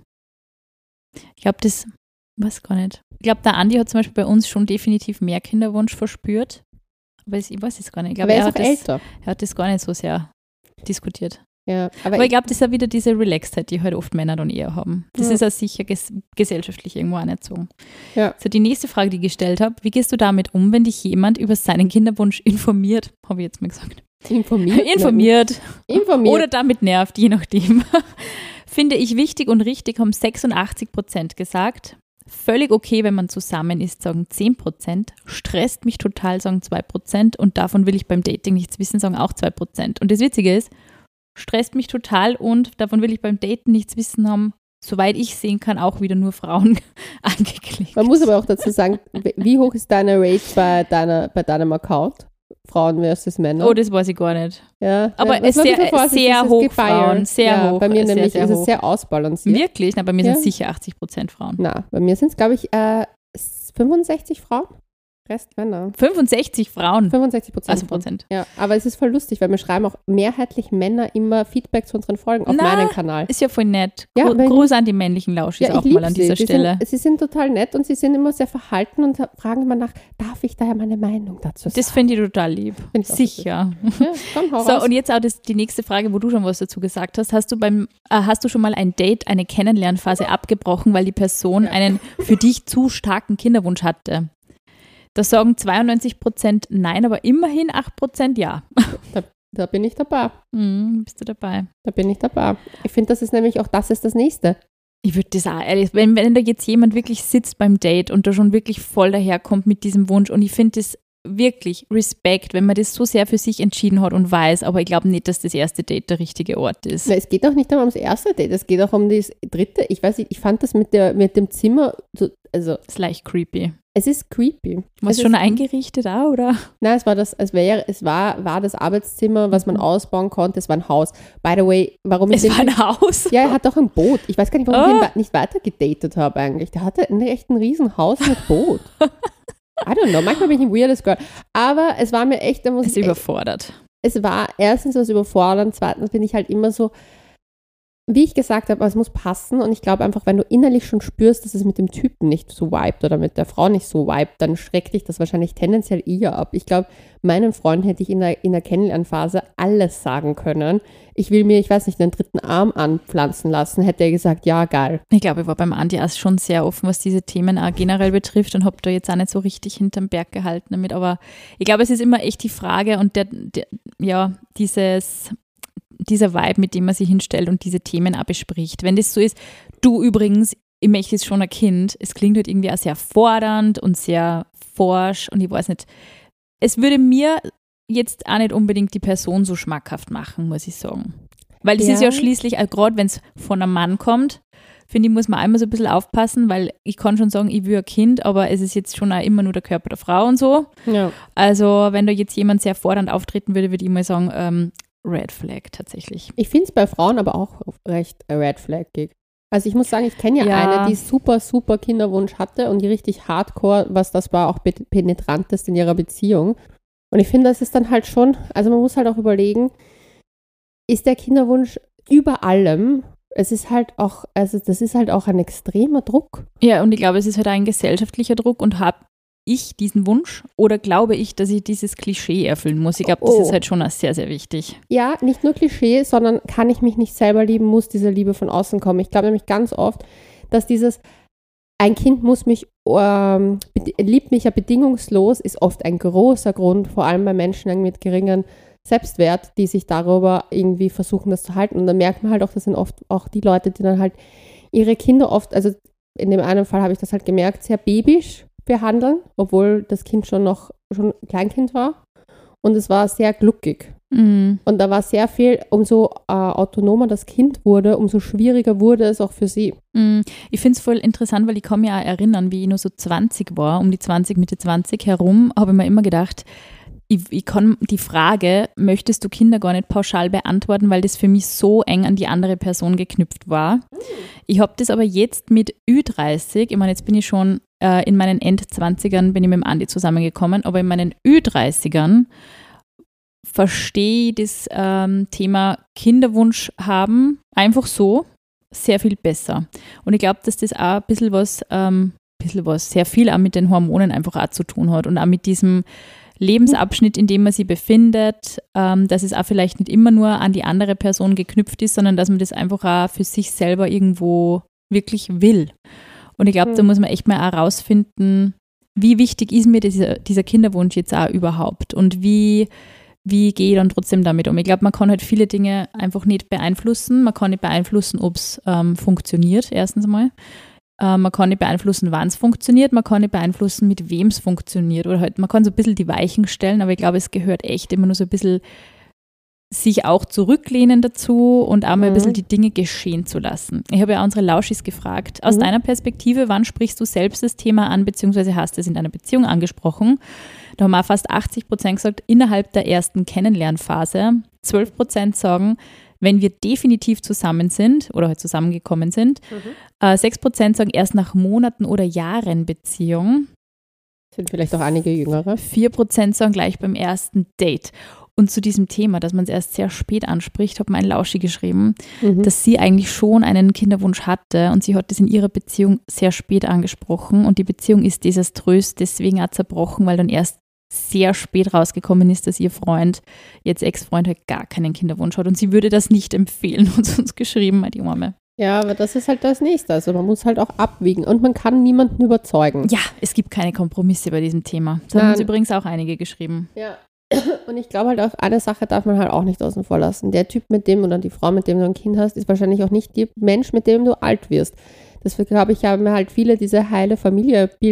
Ich glaube, das, weiß gar nicht. Ich glaube, der Andi hat zum Beispiel bei uns schon definitiv mehr Kinderwunsch verspürt. Aber es- ich weiß es gar nicht. Ich glaube, Aber er er, ist auch hat das- älter. er hat das gar nicht so sehr diskutiert. Ja, aber, Aber ich ich, glaube, das ist ja wieder diese Relaxedheit, die halt oft Männer dann eher haben. Das Ja. ist ja sicher ges gesellschaftlich irgendwo anerzogen. Ja. So, die nächste Frage, die ich gestellt habe, wie gehst du damit um, wenn dich jemand über seinen Kinderwunsch informiert, habe ich jetzt mal gesagt, informiert. informiert Informiert. oder damit nervt, je nachdem. Finde ich wichtig und richtig, haben sechsundachtzig Prozent gesagt. Völlig okay, wenn man zusammen ist, sagen zehn Prozent. Stresst mich total, sagen zwei Prozent. Und davon will ich beim Dating nichts wissen, sagen auch zwei Prozent. Und das Witzige ist, stresst mich total und davon will ich beim Daten nichts wissen haben, soweit ich sehen kann, auch wieder nur Frauen angeklickt. Man muss aber auch dazu sagen, wie hoch ist deine Rate bei, deiner, bei deinem Account? Frauen versus Männer. Oh, das weiß ich gar nicht. ja. aber ja, muss man sehr- ein bisschen vorsichtig, sehr es ist hoch gefeiert. Frauen, sehr ja, hoch, Bei mir sehr, nämlich sehr ist hoch. es sehr ausbalanciert. Wirklich? Na, bei mir Ja. sind sicher achtzig Prozent Frauen. Na, bei mir sind es, glaube ich, äh, fünfundsechzig Frauen. Rest Männer. fünfundsechzig Frauen. fünfundsechzig Prozent. Also Prozent. Ja, aber es ist voll lustig, weil mir schreiben auch mehrheitlich Männer immer Feedback zu unseren Folgen auf Na, meinem Kanal. Ist ja voll nett. Ja, Gru- weil- Gruß an die männlichen Lauschis auch mal an lieb dieser sie. Stelle. Sie sind, sie sind total nett und sie sind immer sehr verhalten und fragen immer nach, darf ich da ja meine Meinung dazu sagen? Das finde ich total lieb. Find ich auch Sicher. Ja, komm, hau So, raus. und jetzt auch das, die nächste Frage, wo du schon was dazu gesagt hast. Hast du beim, äh, hast du schon mal ein Date, eine Kennenlernphase abgebrochen, weil die Person einen für dich zu starken Kinderwunsch hatte? Da sagen zweiundneunzig Prozent nein, aber immerhin acht Prozent ja. Da bin ich dabei. Mhm, bist du dabei? Da bin ich dabei. Ich finde, das ist nämlich auch, das ist das Nächste. Ich würde das auch ehrlich, wenn, wenn da jetzt jemand wirklich sitzt beim Date und da schon wirklich voll daherkommt mit diesem Wunsch und ich finde das wirklich Respekt, wenn man das so sehr für sich entschieden hat und weiß, aber ich glaube nicht, dass das erste Date der richtige Ort ist. Na, es geht auch nicht einmal ums erste Date, es geht auch um das dritte. Ich weiß nicht, ich fand das mit, der, mit dem Zimmer, so, also Das ist leicht creepy. es ist creepy. War es Es schon ist- eingerichtet auch, oder? Nein, es war das, es wäre, es war, war das Arbeitszimmer, was man ausbauen konnte. Es war ein Haus. By the way, warum ich Es war ein Haus. ja, er hat auch ein Boot. Ich weiß gar nicht, warum Oh. ich ihn wa- nicht weiter gedatet habe eigentlich. Der hatte ein echt ein riesen Haus mit Boot. I don't know, manchmal bin ich ein weirdes Girl. Aber es war mir echt, da muss Es ist ich echt, überfordert. es war erstens was überfordernd, zweitens bin ich halt immer so, wie ich gesagt habe, es muss passen und ich glaube einfach, wenn du innerlich schon spürst, dass es mit dem Typen nicht so vibet oder mit der Frau nicht so vibet, dann schreckt dich das wahrscheinlich tendenziell eher ab. Ich glaube, meinem Freund hätte ich in der, in der Kennenlernphase alles sagen können. Ich will mir, ich weiß nicht, einen dritten Arm anpflanzen lassen, hätte er gesagt, ja, geil. Ich glaube, ich war beim Andi auch schon sehr offen, was diese Themen auch generell betrifft und habe da jetzt auch nicht so richtig hinterm Berg gehalten damit. Aber ich glaube, es ist immer echt die Frage und der, der ja, dieses dieser Vibe, mit dem man sich hinstellt und diese Themen auch bespricht. Wenn das so ist, du übrigens, ich möchte jetzt schon ein Kind, es klingt halt irgendwie auch sehr fordernd und sehr forsch und ich weiß nicht, es würde mir jetzt auch nicht unbedingt die Person so schmackhaft machen, muss ich sagen. Weil das Ja. ist ja schließlich, auch gerade wenn es von einem Mann kommt, finde ich, muss man einmal so ein bisschen aufpassen, weil ich kann schon sagen, ich will ein Kind, aber es ist jetzt schon auch immer nur der Körper der Frau und so. Ja. Also wenn da jetzt jemand sehr fordernd auftreten würde, würde ich mal sagen, ähm, Red Flag tatsächlich. Ich finde es bei Frauen aber auch recht red flaggig. Also ich muss sagen, ich kenne ja, Ja. eine, die super, super Kinderwunsch hatte und die richtig hardcore, was das war, auch pe- penetrantest in ihrer Beziehung. Und ich finde, das ist dann halt schon, also man muss halt auch überlegen, ist der Kinderwunsch über allem, es ist halt auch, also das ist halt auch ein extremer Druck. Ja, und ich glaube, es ist halt ein gesellschaftlicher Druck und habe ich diesen Wunsch oder glaube ich, dass ich dieses Klischee erfüllen muss? Ich glaube, das Oh. ist halt schon auch sehr, sehr wichtig. Ja, nicht nur Klischee, sondern kann ich mich nicht selber lieben, muss diese Liebe von außen kommen. Ich glaube nämlich ganz oft, dass dieses ein Kind muss mich, ähm, bed- liebt mich ja bedingungslos, ist oft ein großer Grund, vor allem bei Menschen mit geringem Selbstwert, die sich darüber irgendwie versuchen, das zu halten. Und dann merkt man halt auch, das sind oft auch die Leute, die dann halt ihre Kinder oft, also in dem einen Fall habe ich das halt gemerkt, sehr babyisch behandeln, obwohl das Kind schon noch schon Kleinkind war. Und es war sehr gluckig. Mhm. Und da war sehr viel, umso äh, autonomer das Kind wurde, umso schwieriger wurde es auch für sie. Mhm. Ich finde es voll interessant, weil ich kann mich auch erinnern, wie ich nur so zwanzig war, um die zwanzig, Mitte zwanzig herum, habe ich mir immer gedacht, ich, ich kann die Frage, möchtest du Kinder, gar nicht pauschal beantworten, weil das für mich so eng an die andere Person geknüpft war. Ich habe das aber jetzt mit Ü dreißig, ich meine, jetzt bin ich schon äh, in meinen Endzwanzigern, bin ich mit dem Andi zusammengekommen, aber in meinen Ü dreißigern verstehe ich das ähm, Thema Kinderwunsch haben einfach so sehr viel besser. Und ich glaube, dass das auch ein bisschen was, ähm, bisschen was, sehr viel auch mit den Hormonen einfach auch zu tun hat und auch mit diesem Lebensabschnitt, in dem man sich befindet, ähm, dass es auch vielleicht nicht immer nur an die andere Person geknüpft ist, sondern dass man das einfach auch für sich selber irgendwo wirklich will. Und ich glaube, Mhm. da muss man echt mal auch rausfinden, wie wichtig ist mir dieser, dieser Kinderwunsch jetzt auch überhaupt und wie, wie gehe ich dann trotzdem damit um. Ich glaube, man kann halt viele Dinge einfach nicht beeinflussen. Man kann nicht beeinflussen, ob es ähm, funktioniert, erstens mal. Äh, man kann nicht beeinflussen, wann es funktioniert. Man kann nicht beeinflussen, mit wem es funktioniert. Oder halt, man kann so ein bisschen die Weichen stellen, aber ich glaube, es gehört echt immer nur so ein bisschen sich auch zurücklehnen dazu und auch mal ein Mhm. bisschen die Dinge geschehen zu lassen. Ich habe ja unsere Lauschis gefragt, aus Mhm. deiner Perspektive, wann sprichst du selbst das Thema an, beziehungsweise hast du es in deiner Beziehung angesprochen? Da haben auch fast achtzig Prozent gesagt, innerhalb der ersten Kennenlernphase. zwölf Prozent sagen, wenn wir definitiv zusammen sind oder halt zusammengekommen sind. Äh, sechs Prozent sagen erst nach Monaten oder Jahren Beziehung. Sind vielleicht auch einige Jüngere. vier Prozent sagen gleich beim ersten Date. Und zu diesem Thema, dass man es erst sehr spät anspricht, hat mein Lauschi geschrieben, Mhm. dass sie eigentlich schon einen Kinderwunsch hatte und sie hat das in ihrer Beziehung sehr spät angesprochen und die Beziehung ist desaströs, deswegen auch zerbrochen, weil dann erst sehr spät rausgekommen ist, dass ihr Freund, jetzt Ex-Freund, halt gar keinen Kinderwunsch hat und sie würde das nicht empfehlen, hat sie uns geschrieben, die Arme. Ja, aber das ist halt das Nächste. Also man muss halt auch abwiegen und man kann niemanden überzeugen. Ja, es gibt keine Kompromisse bei diesem Thema. Das haben Nein. uns übrigens auch einige geschrieben. Ja. Und ich glaube halt auch, eine Sache darf man halt auch nicht außen vor lassen. Der Typ mit dem oder die Frau, mit dem du ein Kind hast, ist wahrscheinlich auch nicht der Mensch, mit dem du alt wirst. Deswegen glaube ich, haben halt viele diese heile Familie-Bild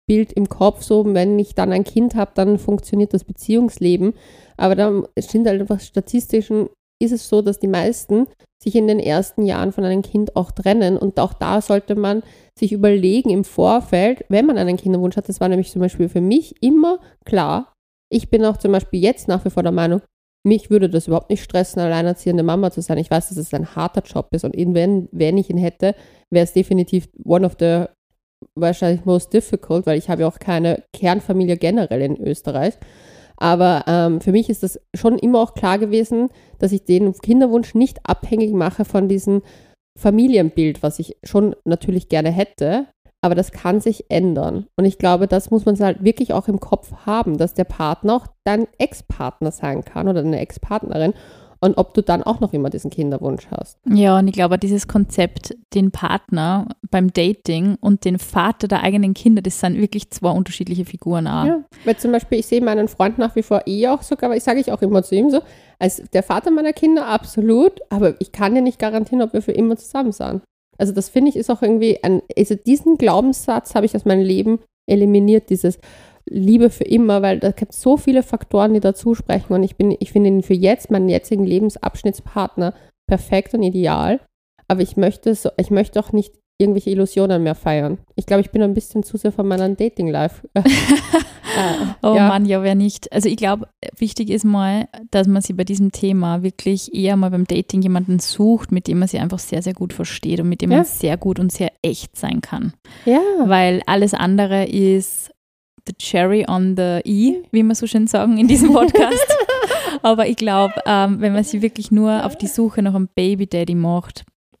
Bild im Kopf, so wenn ich dann ein Kind habe, dann funktioniert das Beziehungsleben. Aber dann sind halt einfach statistischen, ist es so, dass die meisten sich in den ersten Jahren von einem Kind auch trennen und auch da sollte man sich überlegen im Vorfeld, wenn man einen Kinderwunsch hat, das war nämlich zum Beispiel für mich immer klar, ich bin auch zum Beispiel jetzt nach wie vor der Meinung, mich würde das überhaupt nicht stressen, alleinerziehende Mama zu sein. Ich weiß, dass es ein harter Job ist und wenn, wenn ich ihn hätte, wäre es definitiv one of the wahrscheinlich most difficult, weil ich habe ja auch keine Kernfamilie generell in Österreich. Aber ähm, für mich ist das schon immer auch klar gewesen, dass ich den Kinderwunsch nicht abhängig mache von diesem Familienbild, was ich schon natürlich gerne hätte. Aber das kann sich ändern. Und ich glaube, das muss man halt wirklich auch im Kopf haben, dass der Partner auch dein Ex-Partner sein kann oder deine Ex-Partnerin. Und ob du dann auch noch immer diesen Kinderwunsch hast. Ja, und ich glaube, dieses Konzept, den Partner beim Dating und den Vater der eigenen Kinder, das sind wirklich zwei unterschiedliche Figuren auch. Ja, weil zum Beispiel, ich sehe meinen Freund nach wie vor eh auch sogar, aber ich sage ich auch immer zu ihm so, als der Vater meiner Kinder absolut, aber ich kann dir nicht garantieren, ob wir für immer zusammen sind. Also das finde ich ist auch irgendwie, ein, also diesen Glaubenssatz habe ich aus meinem Leben eliminiert, dieses Liebe für immer, weil da gibt es so viele Faktoren, die dazu sprechen und ich bin, ich finde ihn für jetzt, meinen jetzigen Lebensabschnittspartner, perfekt und ideal, aber ich möchte so, ich möchte auch nicht irgendwelche Illusionen mehr feiern. Ich glaube, ich bin ein bisschen zu sehr von meinem Dating-Life. äh, oh ja. Mann, ja, wer nicht. Also ich glaube, wichtig ist mal, dass man sich bei diesem Thema wirklich eher mal beim Dating jemanden sucht, mit dem man sich einfach sehr, sehr gut versteht und mit dem Ja. man sehr gut und sehr echt sein kann. Ja. Weil alles andere ist the cherry on the i, wie wir so schön sagen in diesem Podcast. Aber ich glaube, ähm, wenn man sich wirklich nur auf die Suche nach einem Baby-Daddy macht,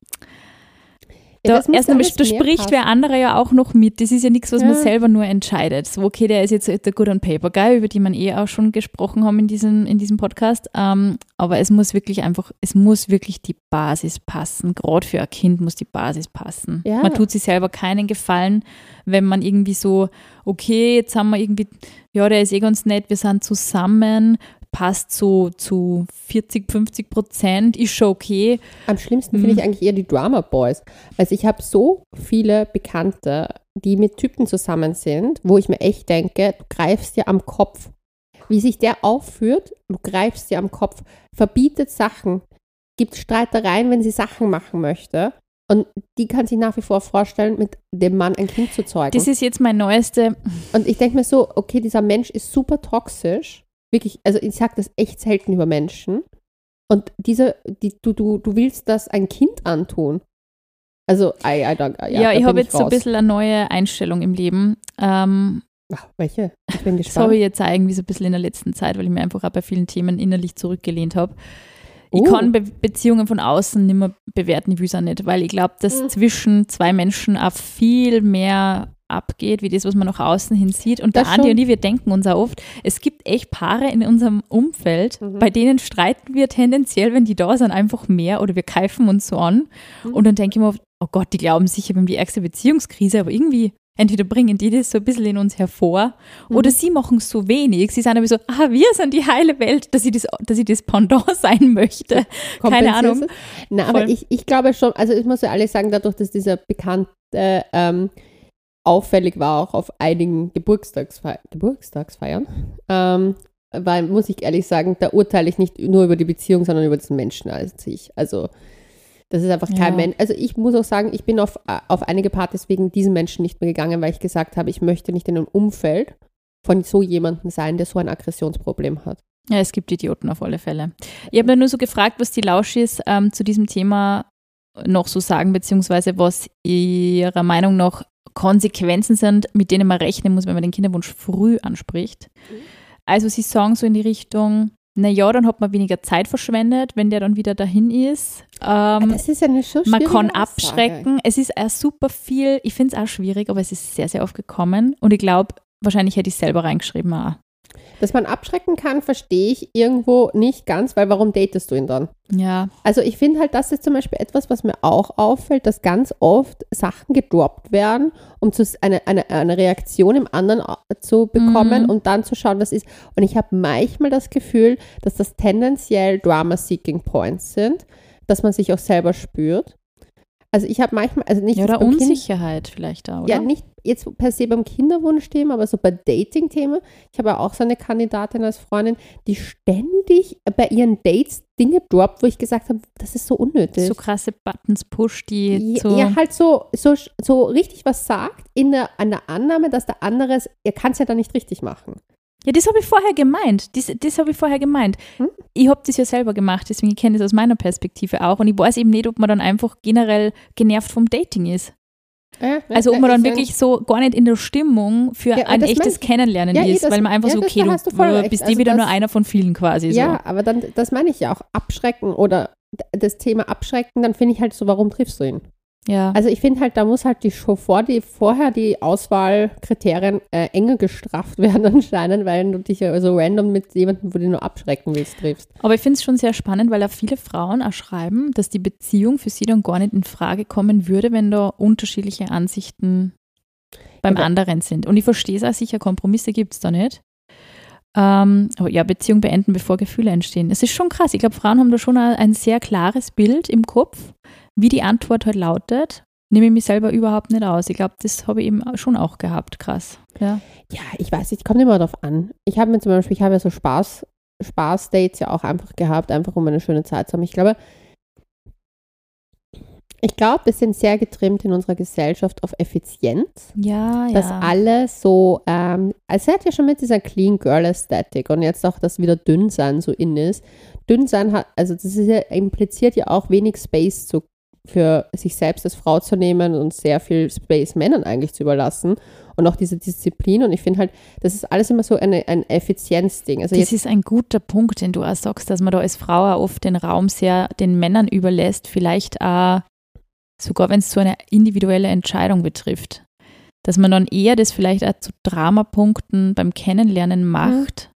Ja, da, das muss erst einmal, alles da mehr spricht passen. wer andere ja auch noch mit. Das ist ja nichts, was Ja. man selber nur entscheidet. So, okay, der ist jetzt der Good on Paper Guy, über die man eh auch schon gesprochen haben in diesem, in diesem Podcast. Ähm, aber es muss wirklich einfach, es muss wirklich die Basis passen. Gerade für ein Kind muss die Basis passen. Ja. Man tut sich selber keinen Gefallen, wenn man irgendwie so, okay, jetzt haben wir irgendwie, ja, der ist eh ganz nett, wir sind zusammen, passt so zu vierzig, fünfzig Prozent, ist schon okay. Am schlimmsten finde ich eigentlich eher die Drama Boys. Also ich habe so viele Bekannte, die mit Typen zusammen sind, wo ich mir echt denke, du greifst dir am Kopf. Wie sich der aufführt, du greifst dir am Kopf, verbietet Sachen, gibt Streitereien, wenn sie Sachen machen möchte. Und die kann sich nach wie vor vorstellen, mit dem Mann ein Kind zu zeugen. Das ist jetzt mein neueste, Und ich denke mir so, okay, dieser Mensch ist super toxisch. Wirklich, also ich sage das echt selten über Menschen. Und diese, die, du, du, du willst das ein Kind antun. Also, I, I don't, ja, ja, da ich bin habe jetzt so ein raus. bisschen eine neue Einstellung im Leben. Ähm, Ach, welche? Ich bin das gespannt. habe ich jetzt auch irgendwie so ein bisschen in der letzten Zeit, weil ich mir einfach auch bei vielen Themen innerlich zurückgelehnt habe. Ich Oh. kann Be- Beziehungen von außen nicht mehr bewerten, ich will es auch nicht, weil ich glaube, dass Mhm. zwischen zwei Menschen auch viel mehr abgeht, wie das, was man nach außen hin sieht. Und Das der Andi schon. und ich, wir denken uns auch oft, es gibt echt Paare in unserem Umfeld, Mhm. bei denen streiten wir tendenziell, wenn die da sind, einfach mehr oder wir keifen uns so an. Mhm. Und dann denke ich mir oft, oh Gott, die glauben sicher, wir haben die ärgste Beziehungskrise, aber irgendwie entweder bringen die das so ein bisschen in uns hervor oder Mhm. sie machen so wenig. Sie sind aber so, ah, wir sind die heile Welt, dass ich das, dass ich das Pendant sein möchte. Keine Ahnung. Kompensierst du? Na, aber Voll. ich, ich glaube schon, also ich muss ja ehrlich sagen, dadurch, dass dieser Bekannte ähm, auffällig war, auch auf einigen Geburtstagsfeiern, Geburtstagsfeiern ähm, weil, muss ich ehrlich sagen, da urteile ich nicht nur über die Beziehung, sondern über diesen Menschen als sich. Also das ist einfach kein Ja. Mensch. Also ich muss auch sagen, ich bin auf, auf einige Partys wegen diesen Menschen nicht mehr gegangen, weil ich gesagt habe, ich möchte nicht in einem Umfeld von so jemandem sein, der so ein Aggressionsproblem hat. Ja, es gibt Idioten auf alle Fälle. Ich habe mir nur so gefragt, was die Lauschis ähm, zu diesem Thema noch so sagen, beziehungsweise was ihrer Meinung nach Konsequenzen sind, mit denen man rechnen muss, wenn man den Kinderwunsch früh anspricht. Also sie sagen so in die Richtung, naja, dann hat man weniger Zeit verschwendet, wenn der dann wieder dahin ist. Ähm, Das ist ja eine schon man schwierige kann Aussage. abschrecken. Es ist auch super viel, ich finde es auch schwierig, aber es ist sehr, sehr oft gekommen. Und ich glaube, wahrscheinlich hätte ich es selber reingeschrieben auch. Dass man abschrecken kann, verstehe ich irgendwo nicht ganz, weil warum datest du ihn dann? Ja, Also ich finde halt, das ist zum Beispiel etwas, was mir auch auffällt, dass ganz oft Sachen gedroppt werden, um zu, eine, eine, eine Reaktion im anderen zu bekommen Mhm. und dann zu schauen, was ist. Und ich habe manchmal das Gefühl, dass das tendenziell Drama-Seeking Points sind, dass man sich auch selber spürt. Also ich habe manchmal, also nicht Ja, oder beim Kind- Unsicherheit vielleicht da, oder? Ja, nicht jetzt per se beim Kinderwunschthema, aber so bei Dating-Themen. Ich habe ja auch so eine Kandidatin als Freundin, die ständig bei ihren Dates Dinge droppt, wo ich gesagt habe, das ist so unnötig. So krasse Buttons pusht, die Ja, so, er halt so, so, so richtig was sagt, in der, an der Annahme, dass der andere es, er kann es ja dann nicht richtig machen. ja, das habe ich vorher gemeint. Das, das habe ich vorher gemeint. Hm? Ich habe das ja selber gemacht, deswegen ich kenne das aus meiner Perspektive auch. Und ich weiß eben nicht, ob man dann einfach generell genervt vom Dating ist. Ja, Also ob ja, man dann ich mein- wirklich so gar nicht in der Stimmung für Ja, ein das echtes mein ich. Kennenlernen Ja, eh, ist, das- weil man einfach ja, so, das- okay, da du hast du voll recht. bist eh Also wieder das- nur einer von vielen quasi. So. Ja, aber dann, das meine ich ja auch, abschrecken oder d- das Thema abschrecken, dann finde ich halt so, warum triffst du ihn? Ja. Also ich finde halt, da muss halt die Show vor die, vorher die Auswahlkriterien äh, enger gestrafft werden anscheinend, weil du dich ja so random mit jemandem, wo du nur abschrecken willst, triffst. Aber ich finde es schon sehr spannend, weil da viele Frauen auch schreiben, dass die Beziehung für sie dann gar nicht in Frage kommen würde, wenn da unterschiedliche Ansichten beim Aber- anderen sind. Und ich verstehe es auch sicher, Kompromisse gibt es da nicht. Ähm, aber ja, Beziehung beenden, bevor Gefühle entstehen. Es ist schon krass. Ich glaube, Frauen haben da schon ein, ein sehr klares Bild im Kopf, wie die Antwort halt lautet. Nehme ich mich selber überhaupt nicht aus. Ich glaube, das habe ich eben schon auch gehabt. Krass. Ja. Ja, ich weiß nicht, kommt immer darauf an. Ich habe mir zum Beispiel, ich habe ja so Spaß, Spaß-Dates ja auch einfach gehabt, einfach um eine schöne Zeit zu haben. Ich glaube, ich glaube, wir sind sehr getrimmt in unserer Gesellschaft auf Effizienz. Ja, ja. Dass alle so, ähm, es hat ja schon mit dieser Clean Girl Aesthetic und jetzt auch, dass wieder dünn sein so in ist. Dünn sein hat, also das ist ja, impliziert ja auch wenig Space zu, für sich selbst als Frau zu nehmen und sehr viel Space Männern eigentlich zu überlassen und auch diese Disziplin und ich finde halt, das ist alles immer so eine, ein Effizienzding. Also Das jetzt, ist ein guter Punkt, den du auch sagst, dass man da als Frau auch oft den Raum sehr den Männern überlässt, vielleicht auch sogar wenn es so eine individuelle Entscheidung betrifft. Dass man dann eher das vielleicht auch zu Dramapunkten beim Kennenlernen macht,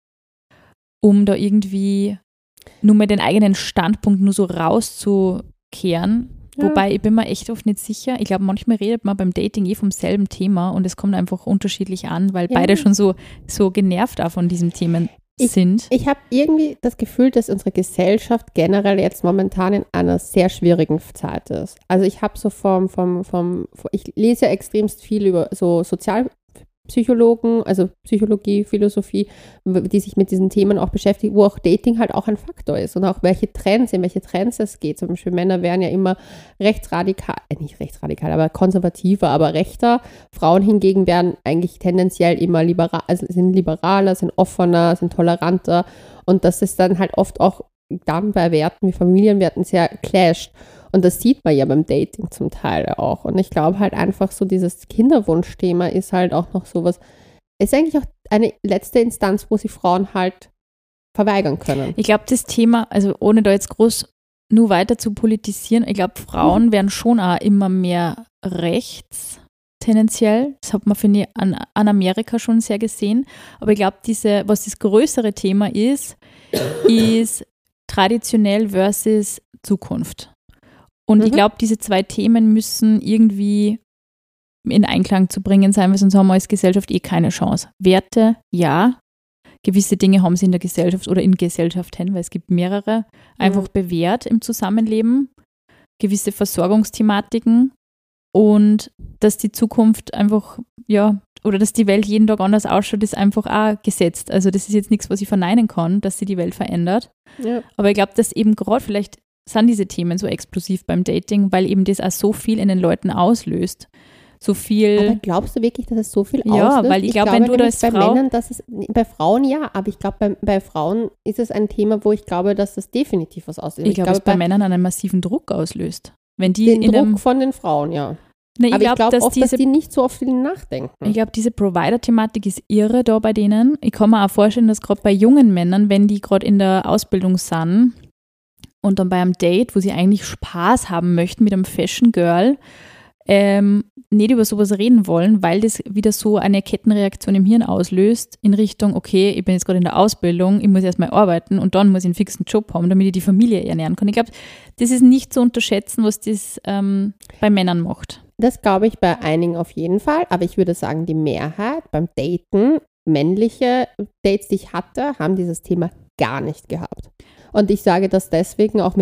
um da irgendwie nur mal den eigenen Standpunkt nur so rauszukehren. Ja. Wobei ich bin mir echt oft nicht sicher. Ich glaube, manchmal redet man beim Dating eh vom selben Thema und es kommt einfach unterschiedlich an, weil Ja. beide schon so, so genervt auch von diesen Themen Ich- sind. ich habe irgendwie das Gefühl, dass unsere Gesellschaft generell jetzt momentan in einer sehr schwierigen Zeit ist. Also ich habe so vom, vom, vom, ich lese ja extremst viel über so Sozialpsychologen, also Psychologie, Philosophie, die sich mit diesen Themen auch beschäftigen, wo auch Dating halt auch ein Faktor ist und auch welche Trends, in welche Trends es geht. Zum Beispiel Männer werden ja immer rechtsradikal, äh, nicht rechtsradikal, aber konservativer, aber rechter. Frauen hingegen werden eigentlich tendenziell immer liberal, also sind liberaler, sind offener, sind toleranter und das ist dann halt oft auch dann bei Werten wie Familienwerten sehr clasht. Und das sieht man ja beim Dating zum Teil auch. Und ich glaube halt einfach so dieses Kinderwunschthema ist halt auch noch sowas, ist eigentlich auch eine letzte Instanz, wo sich Frauen halt verweigern können. Ich glaube, das Thema, also ohne da jetzt groß nur weiter zu politisieren, ich glaube, Frauen Mhm. werden schon auch immer mehr rechts tendenziell. Das hat man, finde ich, an, an Amerika schon sehr gesehen. Aber ich glaube, diese, was das größere Thema ist, ist traditionell versus Zukunft. Und ich Mhm. glaube, diese zwei Themen müssen irgendwie in Einklang zu bringen sein, weil sonst haben wir als Gesellschaft eh keine Chance. Werte, ja. Gewisse Dinge haben sie in der Gesellschaft oder in Gesellschaften, weil es gibt mehrere, einfach Mhm. bewährt im Zusammenleben. Gewisse Versorgungsthematiken und dass die Zukunft einfach, ja, oder dass die Welt jeden Tag anders ausschaut, ist einfach auch gesetzt. Also das ist jetzt nichts, was ich verneinen kann, dass sie die Welt verändert. Ja. Aber ich glaube, dass eben gerade vielleicht sind diese Themen so explosiv beim Dating, weil eben das auch so viel in den Leuten auslöst. So viel. Aber glaubst du wirklich, dass es so viel Ja, auslöst? weil ich glaub, wenn du nämlich das bei Frau- Männern, dass es, bei Frauen ja, aber ich glaube, bei, bei Frauen ist es ein Thema, wo ich glaube, dass das definitiv was auslöst. ich glaube, es bei Männern einen massiven Druck auslöst. Wenn die den in Druck einem, von den Frauen, ja. ne, ich aber ich glaube, glaube dass oft, dass diese die nicht so oft viel nachdenken. Ich glaube, diese Provider-Thematik ist irre da bei denen. Ich kann mir auch vorstellen, dass gerade bei jungen Männern, wenn die gerade in der Ausbildung sind und dann bei einem Date, wo sie eigentlich Spaß haben möchten mit einem Fashion Girl, ähm, nicht über sowas reden wollen, weil das wieder so eine Kettenreaktion im Hirn auslöst in Richtung, okay, ich bin jetzt gerade in der Ausbildung, ich muss erstmal arbeiten und dann muss ich einen fixen Job haben, damit ich die Familie ernähren kann. Ich glaube, das ist nicht zu unterschätzen, was das ähm, bei Männern macht. Das glaube ich bei einigen auf jeden Fall, aber ich würde sagen, die Mehrheit beim Daten, männliche Dates, die ich hatte, haben dieses Thema gar nicht gehabt. Und ich sage das deswegen auch mit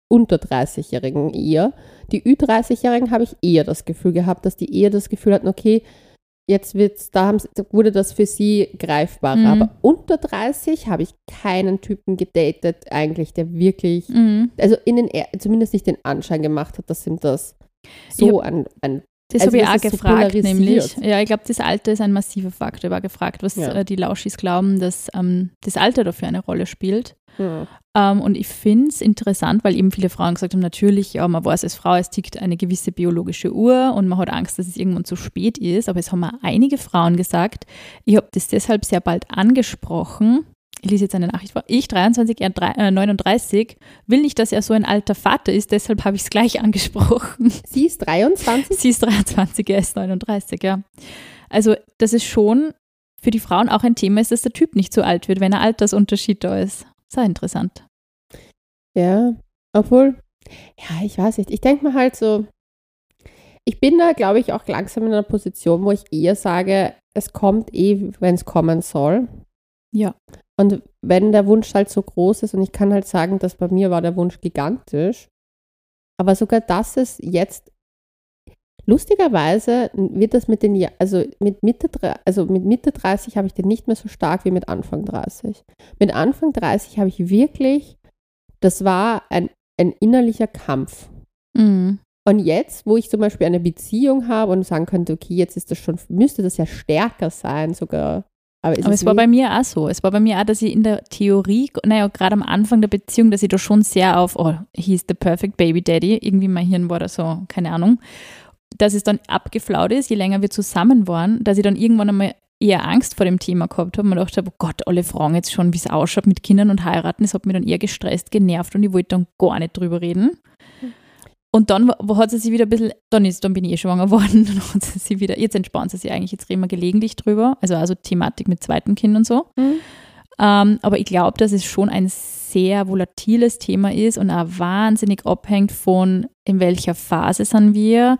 unter dreißig-Jährigen eher. Die Ü dreißig-Jährigen habe ich eher das Gefühl gehabt, dass die eher das Gefühl hatten, okay, jetzt wird's, da haben, wurde das für sie greifbarer. Mhm. Aber unter dreißig habe ich keinen Typen gedatet eigentlich, der wirklich, Mhm. also in den, zumindest nicht den Anschein gemacht hat, dass ihm das so Ja. ein, ein Das Also habe ich das auch ist so gefragt, polarisiert. nämlich. Ja, ich glaube, das Alter ist ein massiver Faktor. Ich habe auch gefragt, was Ja. äh, die Lauschis glauben, dass ähm, das Alter dafür eine Rolle spielt. hm. Ähm, und ich finde es interessant, weil eben viele Frauen gesagt haben, natürlich, ja, man weiß als Frau, es tickt eine gewisse biologische Uhr und man hat Angst, dass es irgendwann zu spät ist. Aber es haben auch einige Frauen gesagt, ich habe das deshalb sehr bald angesprochen. Ich lese jetzt eine Nachricht vor. Ich, dreiundzwanzig, er drei- äh, neununddreißig, will nicht, dass er so ein alter Vater ist, deshalb habe ich es gleich angesprochen. Sie ist dreiundzwanzig? Sie ist dreiundzwanzig, er ist neununddreißig, ja. Also, dass es schon für die Frauen auch ein Thema ist, dass der Typ nicht so alt wird, wenn ein Altersunterschied da ist. Sehr interessant. Ja, obwohl, ja, ich weiß nicht. Ich denke mir halt so, ich bin da, glaube ich, auch langsam in einer Position, wo ich eher sage, es kommt eh, wenn es kommen soll. Ja. Und wenn der Wunsch halt so groß ist, und ich kann halt sagen, dass bei mir war der Wunsch gigantisch, aber sogar das ist jetzt, lustigerweise wird das mit den, Ja- also mit Mitte, dre- also mit Mitte dreißig habe ich den nicht mehr so stark wie mit Anfang dreißig. Mit Anfang dreißig habe ich wirklich, das war ein, ein innerlicher Kampf. Mhm. Und jetzt, wo ich zum Beispiel eine Beziehung habe und sagen könnte, okay, jetzt ist das schon, müsste das ja stärker sein sogar. Aber, ist Aber es war nicht? bei mir auch so. Es war bei mir auch, dass ich in der Theorie, naja, gerade am Anfang der Beziehung, dass ich da schon sehr auf, oh, he's the perfect baby daddy, irgendwie mein Hirn war da so, keine Ahnung, dass es dann abgeflaut ist, je länger wir zusammen waren, dass ich dann irgendwann einmal eher Angst vor dem Thema gehabt habe und mir gedacht habe, oh Gott, alle fragen jetzt schon, wie es ausschaut mit Kindern und heiraten. Das hat mich dann eher gestresst, genervt und ich wollte dann gar nicht drüber reden. Und dann wo hat sie sich wieder ein bisschen, dann, ist, dann bin ich eh schwanger geworden, dann hat sie sich wieder, jetzt entspannt sie sich eigentlich, jetzt reden wir gelegentlich drüber, also also Thematik mit zweitem Kind und so. Mhm. Ähm, aber ich glaube, dass es schon ein sehr volatiles Thema ist und auch wahnsinnig abhängt von, in welcher Phase sind wir,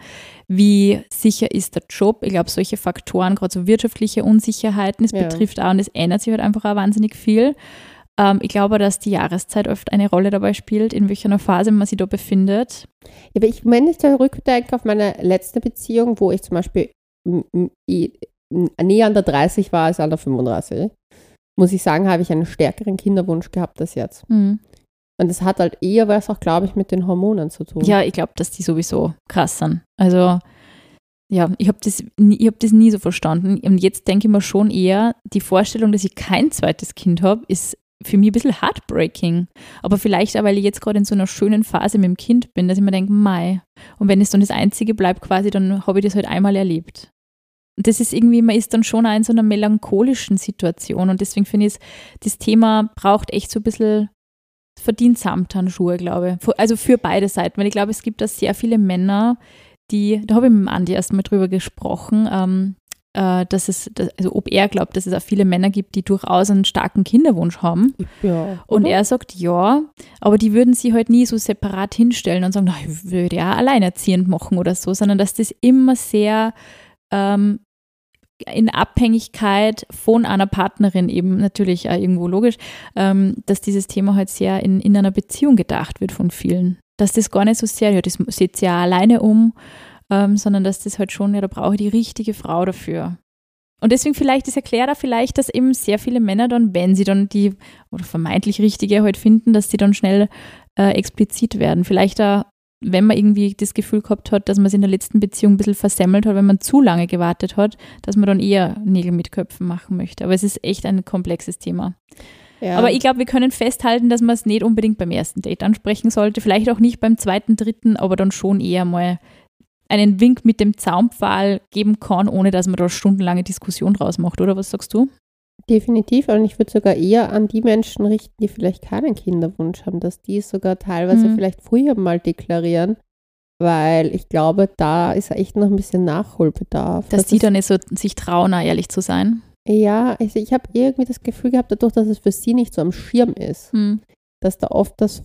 wie sicher ist der Job. Ich glaube, solche Faktoren, gerade so wirtschaftliche Unsicherheiten, es Ja. betrifft auch und es ändert sich halt einfach auch wahnsinnig viel. Ähm, ich glaube, dass die Jahreszeit oft eine Rolle dabei spielt, in welcher Phase man sich da befindet. Ja, aber ich, wenn ich zurückdenke auf meine letzte Beziehung, wo ich zum Beispiel m- m- i- m- näher an der dreißig war als an der fünfunddreißig, muss ich sagen, habe ich einen stärkeren Kinderwunsch gehabt als jetzt. Mhm. Und das hat halt eher was auch, glaube ich, mit den Hormonen zu tun. Ja, ich glaube, dass die sowieso krass sind. Also, ja, ich habe das, nie- ich hab das nie so verstanden. Und jetzt denke ich mir schon eher, die Vorstellung, dass ich kein zweites Kind habe, ist für mich ein bisschen heartbreaking. Aber vielleicht auch, weil ich jetzt gerade in so einer schönen Phase mit dem Kind bin, dass ich mir denke, mei. Und wenn es dann das Einzige bleibt quasi, dann habe ich das halt einmal erlebt. Und das ist irgendwie, man ist dann schon auch in so einer melancholischen Situation. Und deswegen finde ich, das Thema braucht echt so ein bisschen verdient Samthandschuhe, glaube ich. Also für beide Seiten. Weil ich glaube, es gibt da sehr viele Männer, die, da habe ich mit dem Andi erst mal drüber gesprochen, ähm, äh, dass es, dass, also ob er glaubt, dass es auch viele Männer gibt, die durchaus einen starken Kinderwunsch haben. Ja, Und oder? er sagt, ja, aber die würden sie halt nie so separat hinstellen und sagen, na, ich würde ja alleinerziehend machen oder so, sondern dass das immer sehr ähm, in Abhängigkeit von einer Partnerin eben, natürlich auch irgendwo logisch, ähm, dass dieses Thema halt sehr in, in einer Beziehung gedacht wird von vielen. Dass das gar nicht so sehr, ja, das setzt ja alleine um, ähm, sondern dass das halt schon, ja, da brauche ich die richtige Frau dafür. Und deswegen vielleicht, das erklärt er vielleicht, dass eben sehr viele Männer dann, wenn sie dann die, oder vermeintlich richtige halt finden, dass sie dann schnell äh, explizit werden. Vielleicht auch, wenn man irgendwie das Gefühl gehabt hat, dass man es in der letzten Beziehung ein bisschen versemmelt hat, wenn man zu lange gewartet hat, dass man dann eher Nägel mit Köpfen machen möchte. Aber es ist echt ein komplexes Thema. Ja. Aber ich glaube, wir können festhalten, dass man es nicht unbedingt beim ersten Date ansprechen sollte, vielleicht auch nicht beim zweiten, dritten, aber dann schon eher mal einen Wink mit dem Zaunpfahl geben kann, ohne dass man da stundenlange Diskussion draus macht, oder was sagst du? Definitiv, und ich würde sogar eher an die Menschen richten, die vielleicht keinen Kinderwunsch haben, dass die es sogar teilweise Mhm. vielleicht früher mal deklarieren, weil ich glaube, da ist echt noch ein bisschen Nachholbedarf. Dass Das die ist- dann nicht so sich trauen, auch ehrlich zu sein. Ja, also ich habe irgendwie das Gefühl gehabt, dadurch, dass es für sie nicht so am Schirm ist, Hm. dass da oft das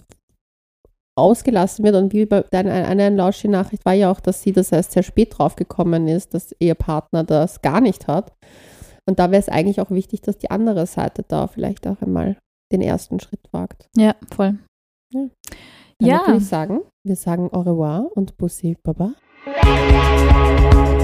ausgelassen wird, und wie bei deiner einer Lauschi-Nachricht war ja auch, dass sie das erst sehr spät drauf gekommen ist, dass ihr Partner das gar nicht hat. Und da wäre es eigentlich auch wichtig, dass die andere Seite da vielleicht auch einmal den ersten Schritt wagt. Ja, voll. Ja. Dann Ja. würde ich sagen, wir sagen au revoir und Bussi Baba.